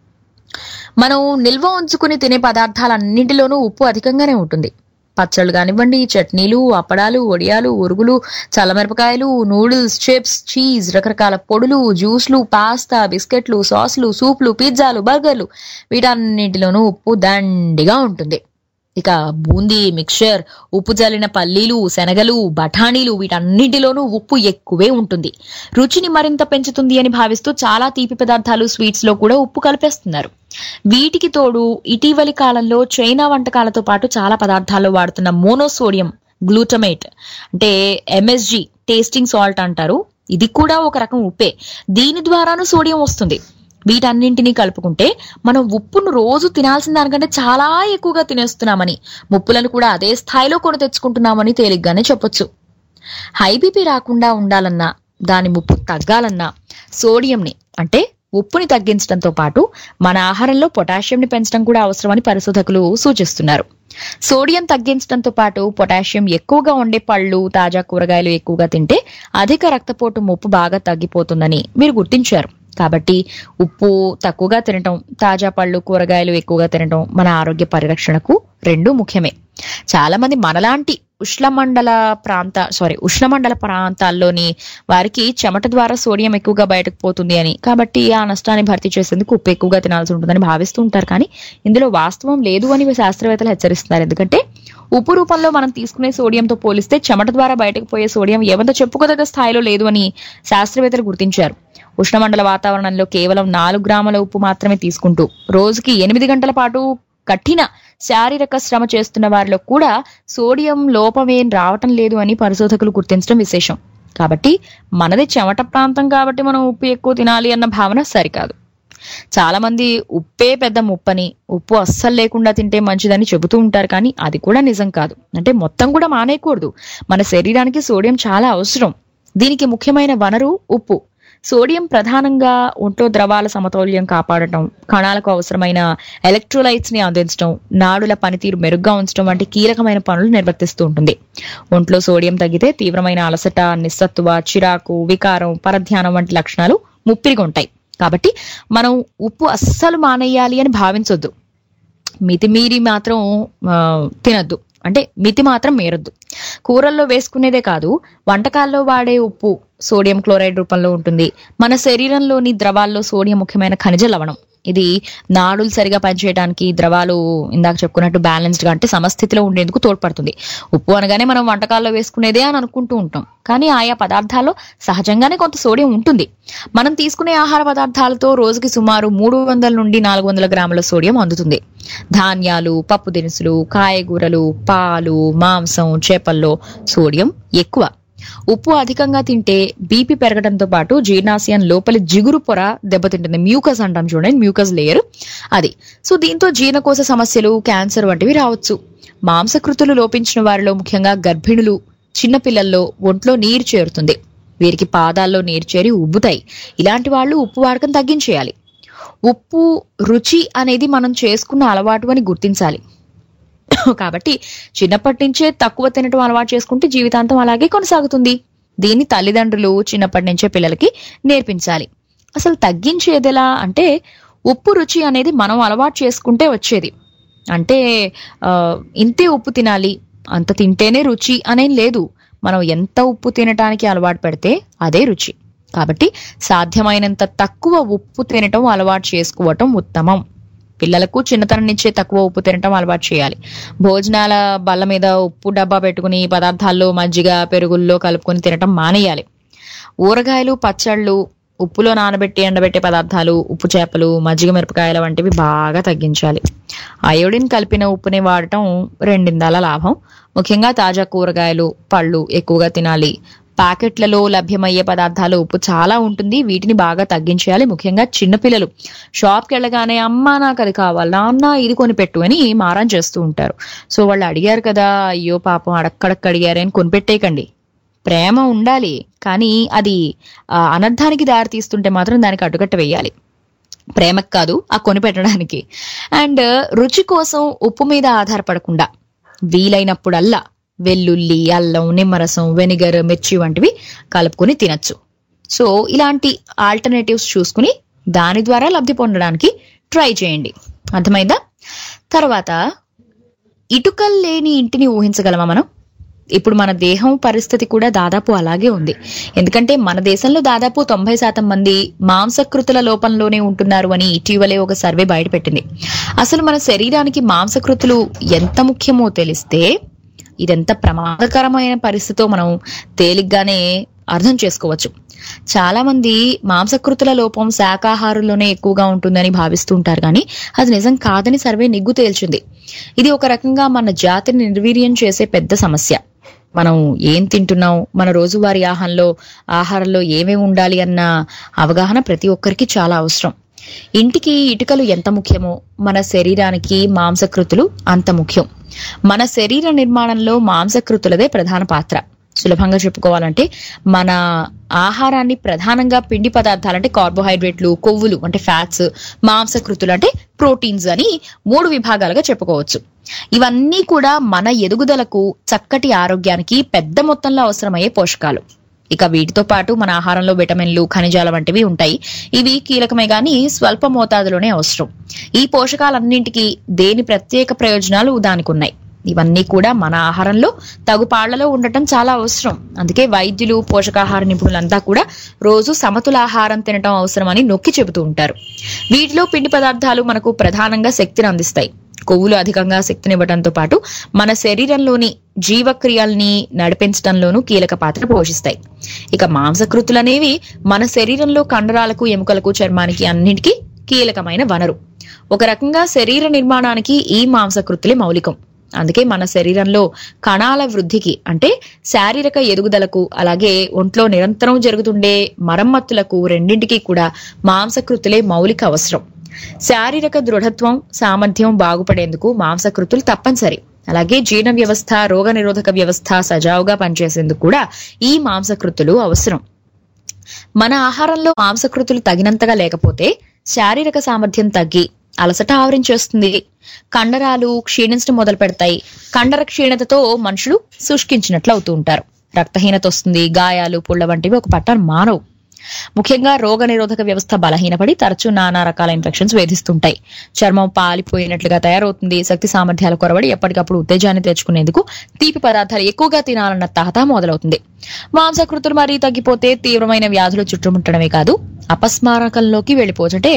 మనం నిల్వ ఉంచుకుని తినే పదార్థాలన్నింటిలోనూ ఉప్పు అధికంగానే ఉంటుంది. పచ్చళ్ళు కానివ్వండి, చట్నీలు, అప్పడాలు, వడియాలు, ఉరుగులు, చల్లమిరపకాయలు, నూడిల్స్, చిప్స్, చీజ్, రకరకాల పొడులు, జ్యూస్లు, పాస్తా, బిస్కెట్లు, సాస్లు, సూప్లు, పిజ్జాలు, బర్గర్లు, వీటన్నింటిలోనూ ఉప్పు దండిగా ఉంటుంది. ఇక బూందీ, మిక్చర్, ఉప్పు జల్లిన పల్లీలు, శనగలు, బఠానీలు, వీటన్నిటిలోనూ ఉప్పు ఎక్కువే ఉంటుంది. రుచిని మరింత పెంచుతుంది అని భావిస్తూ చాలా తీపి పదార్థాలు, స్వీట్స్ లో కూడా ఉప్పు కలిపేస్తున్నారు. వీటికి తోడు ఇటీవలి కాలంలో చైనా వంటకాలతో పాటు చాలా పదార్థాల్లో వాడుతున్న మోనోసోడియం గ్లూటమేట్ అంటే MSG, టేస్టింగ్ సాల్ట్ అంటారు. ఇది కూడా ఒక రకం ఉప్పే. దీని ద్వారాను సోడియం వస్తుంది. వీటన్నింటినీ కలుపుకుంటే మనం ఉప్పును రోజు తినాల్సిన దానికంటే చాలా ఎక్కువగా తినేస్తున్నామని, ముప్పులను కూడా అదే స్థాయిలో కొని తెచ్చుకుంటున్నామని తేలిగ్గానే చెప్పొచ్చు. హై బీపీ రాకుండా ఉండాలన్నా, దాని ముప్పు తగ్గాలన్నా సోడియంని అంటే ఉప్పుని తగ్గించడంతో పాటు మన ఆహారంలో పొటాషియంని పెంచడం కూడా అవసరమని పరిశోధకులు సూచిస్తున్నారు. సోడియం తగ్గించడంతో పాటు పొటాషియం ఎక్కువగా ఉండే పళ్ళు, తాజా కూరగాయలు ఎక్కువగా తింటే అధిక రక్తపోటు ముప్పు బాగా తగ్గిపోతుందని మీరు గుర్తించారు. కాబట్టి ఉప్పు తక్కువగా తినటం, తాజా పళ్ళు, కూరగాయలు ఎక్కువగా తినటం మన ఆరోగ్య పరిరక్షణకు రెండూ ముఖ్యమే. చాలా మంది మనలాంటి ఉష్ణమండల ప్రాంతాల్లోని వారికి చెమట ద్వారా సోడియం ఎక్కువగా బయటకు పోతుంది అని, కాబట్టి ఆ నష్టాన్ని భర్తీ చేసేందుకు ఉప్పు ఎక్కువగా తినాల్సి ఉంటుందని భావిస్తూ ఉంటారు. కానీ ఇందులో వాస్తవం లేదు అని శాస్త్రవేత్తలు హెచ్చరిస్తున్నారు. ఎందుకంటే ఉప్పు రూపంలో మనం తీసుకునే సోడియంతో పోలిస్తే చెమట ద్వారా బయటకు పోయే సోడియం ఏమంత చెప్పుకోదగ్గ స్థాయిలో లేదు అని శాస్త్రవేత్తలు గుర్తించారు. ఉష్ణమండల వాతావరణంలో కేవలం 4 గ్రాముల ఉప్పు మాత్రమే తీసుకుంటూ రోజుకి 8 గంటల పాటు కఠిన శారీరక శ్రమ చేస్తున్న వారిలో కూడా సోడియం లోపమేం రావటం లేదు అని పరిశోధకులు గుర్తించడం విశేషం. కాబట్టి మనది చెమట ప్రాంతం కాబట్టి మనం ఉప్పు ఎక్కువ తినాలి అన్న భావన సరికాదు. చాలా మంది ఉప్పే పెద్ద ముప్పని, ఉప్పు అస్సలు లేకుండా తింటే మంచిదని చెబుతూ ఉంటారు. కానీ అది కూడా నిజం కాదు. అంటే మొత్తం కూడా మానేయకూడదు. మన శరీరానికి సోడియం చాలా అవసరం. దీనికి ముఖ్యమైన వనరు ఉప్పు. సోడియం ప్రధానంగా ఒంట్లో ద్రవాల సమతౌల్యం కాపాడటం, కణాలకు అవసరమైన ఎలక్ట్రోలైట్స్ ని అందించడం, నాడుల పనితీరు మెరుగ్గా ఉంచడం వంటి కీలకమైన పనులు నిర్వర్తిస్తూ ఉంటుంది. ఒంట్లో సోడియం తగ్గితే తీవ్రమైన అలసట, నిస్సత్తువ, చిరాకు, వికారం, పరధ్యానం వంటి లక్షణాలు ముప్పిరిగా ఉంటాయి. కాబట్టి మనం ఉప్పు అస్సలు మానేయాలి అని భావించొద్దు. మితిమీరి మాత్రం తినద్దు, అంటే మితి మాత్రం మీరొద్దు. కూరల్లో వేసుకునేదే కాదు, వంటకాల్లో వాడే ఉప్పు సోడియం క్లోరైడ్ రూపంలో ఉంటుంది. మన శరీరంలోని ద్రవాల్లో సోడియం ముఖ్యమైన ఖనిజ లవణం. ఇది నాడులు సరిగా పనిచేయడానికి, ద్రవాలు ఇందాక చెప్పుకున్నట్టు బ్యాలెన్స్డ్ గా అంటే సమస్థితిలో ఉండేందుకు తోడ్పడుతుంది. ఉప్పు అనగానే మనం వంటకాల్లో వేసుకునేదే అని అనుకుంటూ ఉంటాం. కానీ ఆయా పదార్థాల్లో సహజంగానే కొంత సోడియం ఉంటుంది. మనం తీసుకునే ఆహార పదార్థాలతో రోజుకి సుమారు 300 నుండి 400 గ్రాముల సోడియం అందుతుంది. ధాన్యాలు, పప్పు దినుసులు, కాయగూరలు, పాలు, మాంసం, చేపల్లో సోడియం ఎక్కువ. ఉప్పు అధికంగా తింటే బీపీ పెరగడంతో పాటు జీర్ణాశయం లోపలి జిగురు పొర దెబ్బతింటుంది. మ్యూకస్ అంటాం చూడండి, మ్యూకస్ లేయర్ అది. సో దీంతో జీర్ణకోశ సమస్యలు, క్యాన్సర్ వంటివి రావచ్చు. మాంసకృతులు లోపించిన వారిలో, ముఖ్యంగా గర్భిణులు, చిన్నపిల్లల్లో ఒంట్లో నీరు చేరుతుంది. వీరికి పాదాల్లో నీరు చేరి ఉబ్బుతాయి. ఇలాంటి వాళ్ళు ఉప్పు వాడకం తగ్గించేయాలి. ఉప్పు రుచి అనేది మనం చేసుకున్న అలవాటు అని గుర్తించాలి. కాబట్టి చిన్నప్పటి నుంచే తక్కువ తినటం అలవాటు చేసుకుంటే జీవితాంతం అలాగే కొనసాగుతుంది. దీన్ని తల్లిదండ్రులు చిన్నప్పటి నుంచే పిల్లలకి నేర్పించాలి. అసలు తగ్గించేదిలా అంటే ఉప్పు రుచి అనేది మనం అలవాటు చేసుకుంటే వచ్చేది. అంటే ఇంతే ఉప్పు తినాలి, అంత తింటేనే రుచి అనేం లేదు. మనం ఎంత ఉప్పు తినటానికి అలవాటు పెడితే అదే రుచి. కాబట్టి సాధ్యమైనంత తక్కువ ఉప్పు తినటం అలవాటు చేసుకోవటం ఉత్తమం. పిల్లలకు చిన్నతనం నుంచే తక్కువ ఉప్పు తినటం అలవాటు చేయాలి. భోజనాల బల్ల మీద ఉప్పు డబ్బా పెట్టుకుని పదార్థాల్లో మజ్జిగ, పెరుగుల్లో కలుపుకొని తినటం మానేయాలి. ఊరగాయలు, పచ్చళ్ళు, ఉప్పులో నానబెట్టి ఎండబెట్టే పదార్థాలు, ఉప్పు చేపలు, మజ్జిగ మిరపకాయల వంటివి బాగా తగ్గించాలి. అయోడిన్ కలిపిన ఉప్పుని వాడటం రెండిందాల లాభం. ముఖ్యంగా తాజా కూరగాయలు, పళ్ళు ఎక్కువగా తినాలి. ప్యాకెట్లలో లభ్యమయ్యే పదార్థాలు ఉప్పు చాలా ఉంటుంది. వీటిని బాగా తగ్గించేయాలి. ముఖ్యంగా చిన్నపిల్లలు షాప్కి వెళ్ళగానే అమ్మా నాకు అది కావాలి, నాన్న ఇది కొనిపెట్టు అని మారం చేస్తూ ఉంటారు. సో వాళ్ళు అడిగారు కదా, అయ్యో పాపం అడక్కడక్క అడిగారే అని కొనిపెట్టేయకండి. ప్రేమ ఉండాలి, కానీ అది అనర్థానికి దారి తీస్తుంటే మాత్రం దానికి అడ్డుకట్ట వేయాలి. ప్రేమకు కాదు, ఆ కొనిపెట్టడానికి. అండ్ రుచి కోసం ఉప్పు మీద ఆధారపడకుండా వీలైనప్పుడల్లా వెల్లుల్లి, అల్లం, నిమ్మరసం, వెనిగర్, మిర్చి వంటివి కలుపుకొని తినచ్చు. సో ఇలాంటి ఆల్టర్నేటివ్స్ చూసుకుని దాని ద్వారా లబ్ధి పొందడానికి ట్రై చేయండి. అర్థమైందా? తర్వాత ఇటుకలు లేని ఇంటిని ఊహించగలమా మనం? ఇప్పుడు మన దేహం పరిస్థితి కూడా దాదాపు అలాగే ఉంది. ఎందుకంటే మన దేశంలో దాదాపు 90% మంది మాంసకృతుల లోపంలోనే ఉంటున్నారు అని ఇటీవలే ఒక సర్వే బయటపెట్టింది. అసలు మన శరీరానికి మాంసకృతులు ఎంత ముఖ్యమో తెలిస్తే ఇదెంత ప్రమాదకరమైన పరిస్థితితో మనం తేలిగ్గానే అర్థం చేసుకోవచ్చు. చాలా మంది మాంసకృతుల లోపం శాకాహారుల్లోనే ఎక్కువగా ఉంటుందని భావిస్తూ ఉంటారు. కానీ అది నిజం కాదని సర్వే నిగ్గు తేల్చింది. ఇది ఒక రకంగా మన జాతిని నిర్వీర్యం చేసే పెద్ద సమస్య. మనం ఏం తింటున్నాం, మన రోజువారీ ఆహారంలో ఏమేమి ఉండాలి అన్న అవగాహన ప్రతి ఒక్కరికి చాలా అవసరం. ఇంటికి ఇటుకలు ఎంత ముఖ్యమో మన శరీరానికి మాంసకృతులు అంత ముఖ్యం. మన శరీర నిర్మాణంలో మాంసకృతులదే ప్రధాన పాత్ర. సులభంగా చెప్పుకోవాలంటే మన ఆహారాన్ని ప్రధానంగా పిండి పదార్థాలంటే కార్బోహైడ్రేట్లు, కొవ్వులు అంటే ఫ్యాట్స్, మాంసకృతులు అంటే ప్రోటీన్స్ అని 3 విభాగాలుగా చెప్పుకోవచ్చు. ఇవన్నీ కూడా మన ఎదుగుదలకు, చక్కటి ఆరోగ్యానికి పెద్ద మొత్తంలో అవసరమయ్యే పోషకాలు. ఇక వీటితో పాటు మన ఆహారంలో విటమిన్లు, ఖనిజాల వంటివి ఉంటాయి. ఇవి కీలకమే గాని స్వల్ప మోతాదులోనే అవసరం. ఈ పోషకాలన్నింటికి దేని ప్రత్యేక ప్రయోజనాలు దానికి ఉన్నాయి. ఇవన్నీ కూడా మన ఆహారంలో తగు పాళ్లలో ఉండటం చాలా అవసరం. అందుకే వైద్యులు, పోషకాహార నిపుణులంతా కూడా రోజు సమతుల ఆహారం తినటం అవసరమని నొక్కి చెబుతూ ఉంటారు. వీటిలో పిండి పదార్థాలు మనకు ప్రధానంగా శక్తిని అందిస్తాయి. కొవ్వులు అధికంగా శక్తినివ్వడంతో పాటు మన శరీరంలోని జీవక్రియల్ని నడిపించడంలోనూ కీలక పాత్ర పోషిస్తాయి. ఇక మాంసకృతులనేవి మన శరీరంలో కండరాలకు, ఎముకలకు, చర్మానికి అన్నింటికీ కీలకమైన వనరు. ఒక రకంగా శరీర నిర్మాణానికి ఈ మాంసకృతులే మౌలికం. అందుకే మన శరీరంలో కణాల వృద్ధికి అంటే శారీరక ఎదుగుదలకు, అలాగే ఒంట్లో నిరంతరం జరుగుతుండే మరమ్మతులకు రెండింటికి కూడా మాంసకృతులే మౌలిక అవసరం. శారీరక దృఢత్వం, సామర్థ్యం బాగుపడేందుకు మాంసకృతులు తప్పనిసరి. అలాగే జీర్ణ వ్యవస్థ, రోగ నిరోధక వ్యవస్థ సజావుగా పనిచేసేందుకు కూడా ఈ మాంసకృతులు అవసరం. మన ఆహారంలో మాంసకృతులు తగినంతగా లేకపోతే శారీరక సామర్థ్యం తగ్గి అలసట ఆవరించేస్తుంది. కండరాలు క్షీణించడం మొదలు పెడతాయి. కండర క్షీణతతో మనుషులు శుష్కించినట్లు అవుతూ ఉంటారు. రక్తహీనత వస్తుంది. గాయాలు, పుళ్ళ వంటివి ఒక పట్టాను మానవు. ముఖ్యంగా రోగ నిరోధక వ్యవస్థ బలహీనపడి తరచూ నానా రకాల ఇన్ఫెక్షన్స్ వేధిస్తుంటాయి. చర్మం పాలిపోయినట్లుగా తయారవుతుంది. శక్తి సామర్థ్యాల కొరవడి ఎప్పటికప్పుడు ఉత్తేజాన్ని తెచ్చుకునేందుకు తీపి పదార్థాలు ఎక్కువగా తినాలన్న తహత మొదలవుతుంది. మాంసకృతులు మరీ తగ్గిపోతే తీవ్రమైన వ్యాధులు చుట్టుముట్టడమే కాదు, అపస్మారకంలోకి వెళ్ళిపోచటే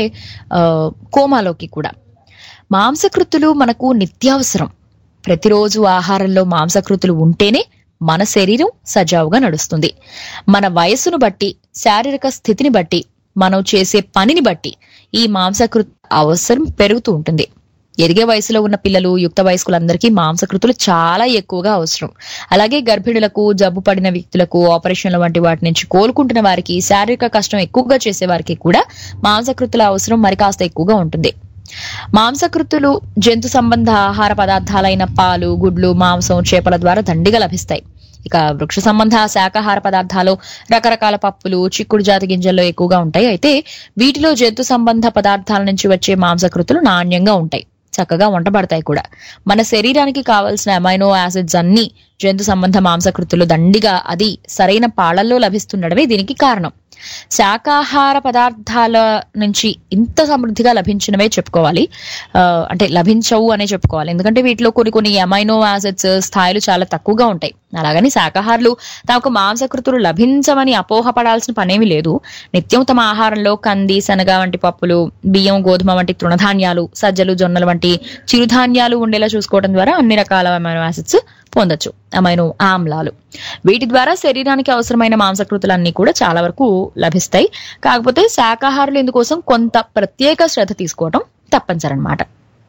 కోమాలోకి కూడా. మాంసకృతులు మనకు నిత్యావసరం. ప్రతిరోజు ఆహారంలో మాంసకృతులు ఉంటేనే మన శరీరం సజావుగా నడుస్తుంది. మన వయస్సును బట్టి, శారీరక స్థితిని బట్టి, మనం చేసే పనిని బట్టి ఈ మాంసకృత అవసరం పెరుగుతూ ఉంటుంది. ఎదిగే వయసులో ఉన్న పిల్లలు, యుక్త వయస్కులందరికీ మాంసకృతులు చాలా ఎక్కువగా అవసరం. అలాగే గర్భిణులకు, జబ్బు పడిన వ్యక్తులకు, ఆపరేషన్ల వంటి వాటి నుంచి కోలుకుంటున్న వారికి, శారీరక కష్టం ఎక్కువగా చేసే వారికి కూడా మాంసకృతుల అవసరం మరి కాస్త ఎక్కువగా ఉంటుంది. మాంసకృతులు జంతు సంబంధ ఆహార పదార్థాలైన పాలు, గుడ్లు, మాంసం, చేపల ద్వారా దండిగా లభిస్తాయి. ఇక వృక్ష సంబంధ శాకాహార పదార్థాలు రకరకాల పప్పులు, చిక్కుడు జాతి గింజల్లో ఎక్కువగా ఉంటాయి. అయితే వీటిలో జంతు సంబంధ పదార్థాల నుంచి వచ్చే మాంసకృతులు నాణ్యంగా ఉంటాయి, చక్కగా వంటబడతాయి కూడా. మన శరీరానికి కావాల్సిన అమైనో యాసిడ్స్ అన్ని జంతు సంబంధ మాంసకృతులు దండిగా, అది సరైన పాళ్లలో లభిస్తుండడమే దీనికి కారణం. శాకాహార పదార్థాల నుంచి ఇంత సమృద్ధిగా లభించినవే చెప్పుకోవాలి, అంటే లభించవు అనే చెప్పుకోవాలి. ఎందుకంటే వీటిలో కొన్ని అమైనో యాసిడ్స్ స్థాయిలు చాలా తక్కువగా ఉంటాయి. అలాగని శాకాహారులు తమకు మాంసకృతులు లభించమని అపోహపడాల్సిన పనేమీ లేదు. నిత్యం తమ ఆహారంలో కంది, శనగ వంటి పప్పులు, బియ్యం, గోధుమ వంటి తృణధాన్యాలు, సజ్జలు, జొన్నలు వంటి చిరుధాన్యాలు ఉండేలా చూసుకోవడం ద్వారా అన్ని రకాల అమైనో యాసిడ్స్ పొందొచ్చు, అమైనో ఆమ్లాలు. వీటి ద్వారా శరీరానికి అవసరమైన మాంసకృతులన్నీ కూడా చాలా వరకు లభిస్తాయి. కాకపోతే శాకాహారులు ఇందుకోసం కొంత ప్రత్యేక శ్రద్ధ తీసుకోవడం తప్పనిసరి అన్నమాట.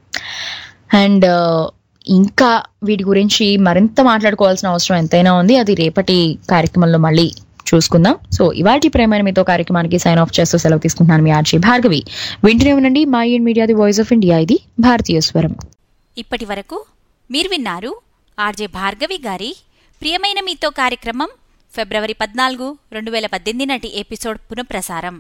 అండ్ ఇంకా వీటి గురించి మరింత మాట్లాడుకోవాల్సిన అవసరం ఎంతైనా ఉంది. అది రేపటి కార్యక్రమంలో మళ్ళీ చూసుకుందాం. సో ఇవాళ ప్రేమైన మీతో కార్యక్రమానికి సైన్ ఆఫ్ చేస్తూ సెలవు తీసుకుంటున్నాను. మీ ఆర్జే భార్గవి. వింటూనే ఉండండి mind media, the voice of India. ఇది భారతీయ స్వరం. ఇప్పటి వరకు మీరు విన్నారు ఆర్జే భార్గవి గారి ప్రియమైన మీతో కార్యక్రమం ఫిబ్రవరి 14, 2018 నాటి ఎపిసోడ్ పునఃప్రసారం.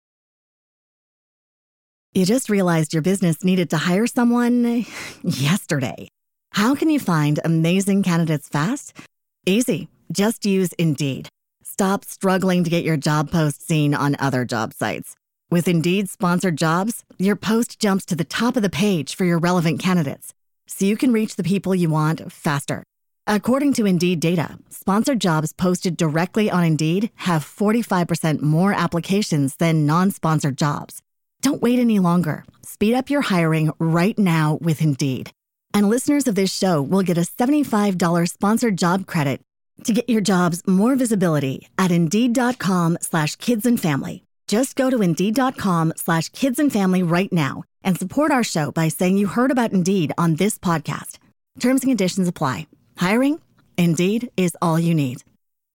You just realized your business needed to hire someone yesterday. How can you find amazing candidates fast? Easy. Just use Indeed. Stop struggling to get your job post seen on other job sites. With Indeed sponsored jobs, your post jumps to the top of the page for your relevant candidates, so you can reach the people you want faster. According to Indeed data, sponsored jobs posted directly on Indeed have 45% more applications than non-sponsored jobs. Don't wait any longer. Speed up your hiring right now with Indeed. And listeners of this show will get a $75 sponsored job credit to get your jobs more visibility at Indeed.com/kidsandfamily. Just go to Indeed.com/kidsandfamily right now and support our show by saying you heard about Indeed on this podcast. Terms and conditions apply. Hiring? Indeed is all you need.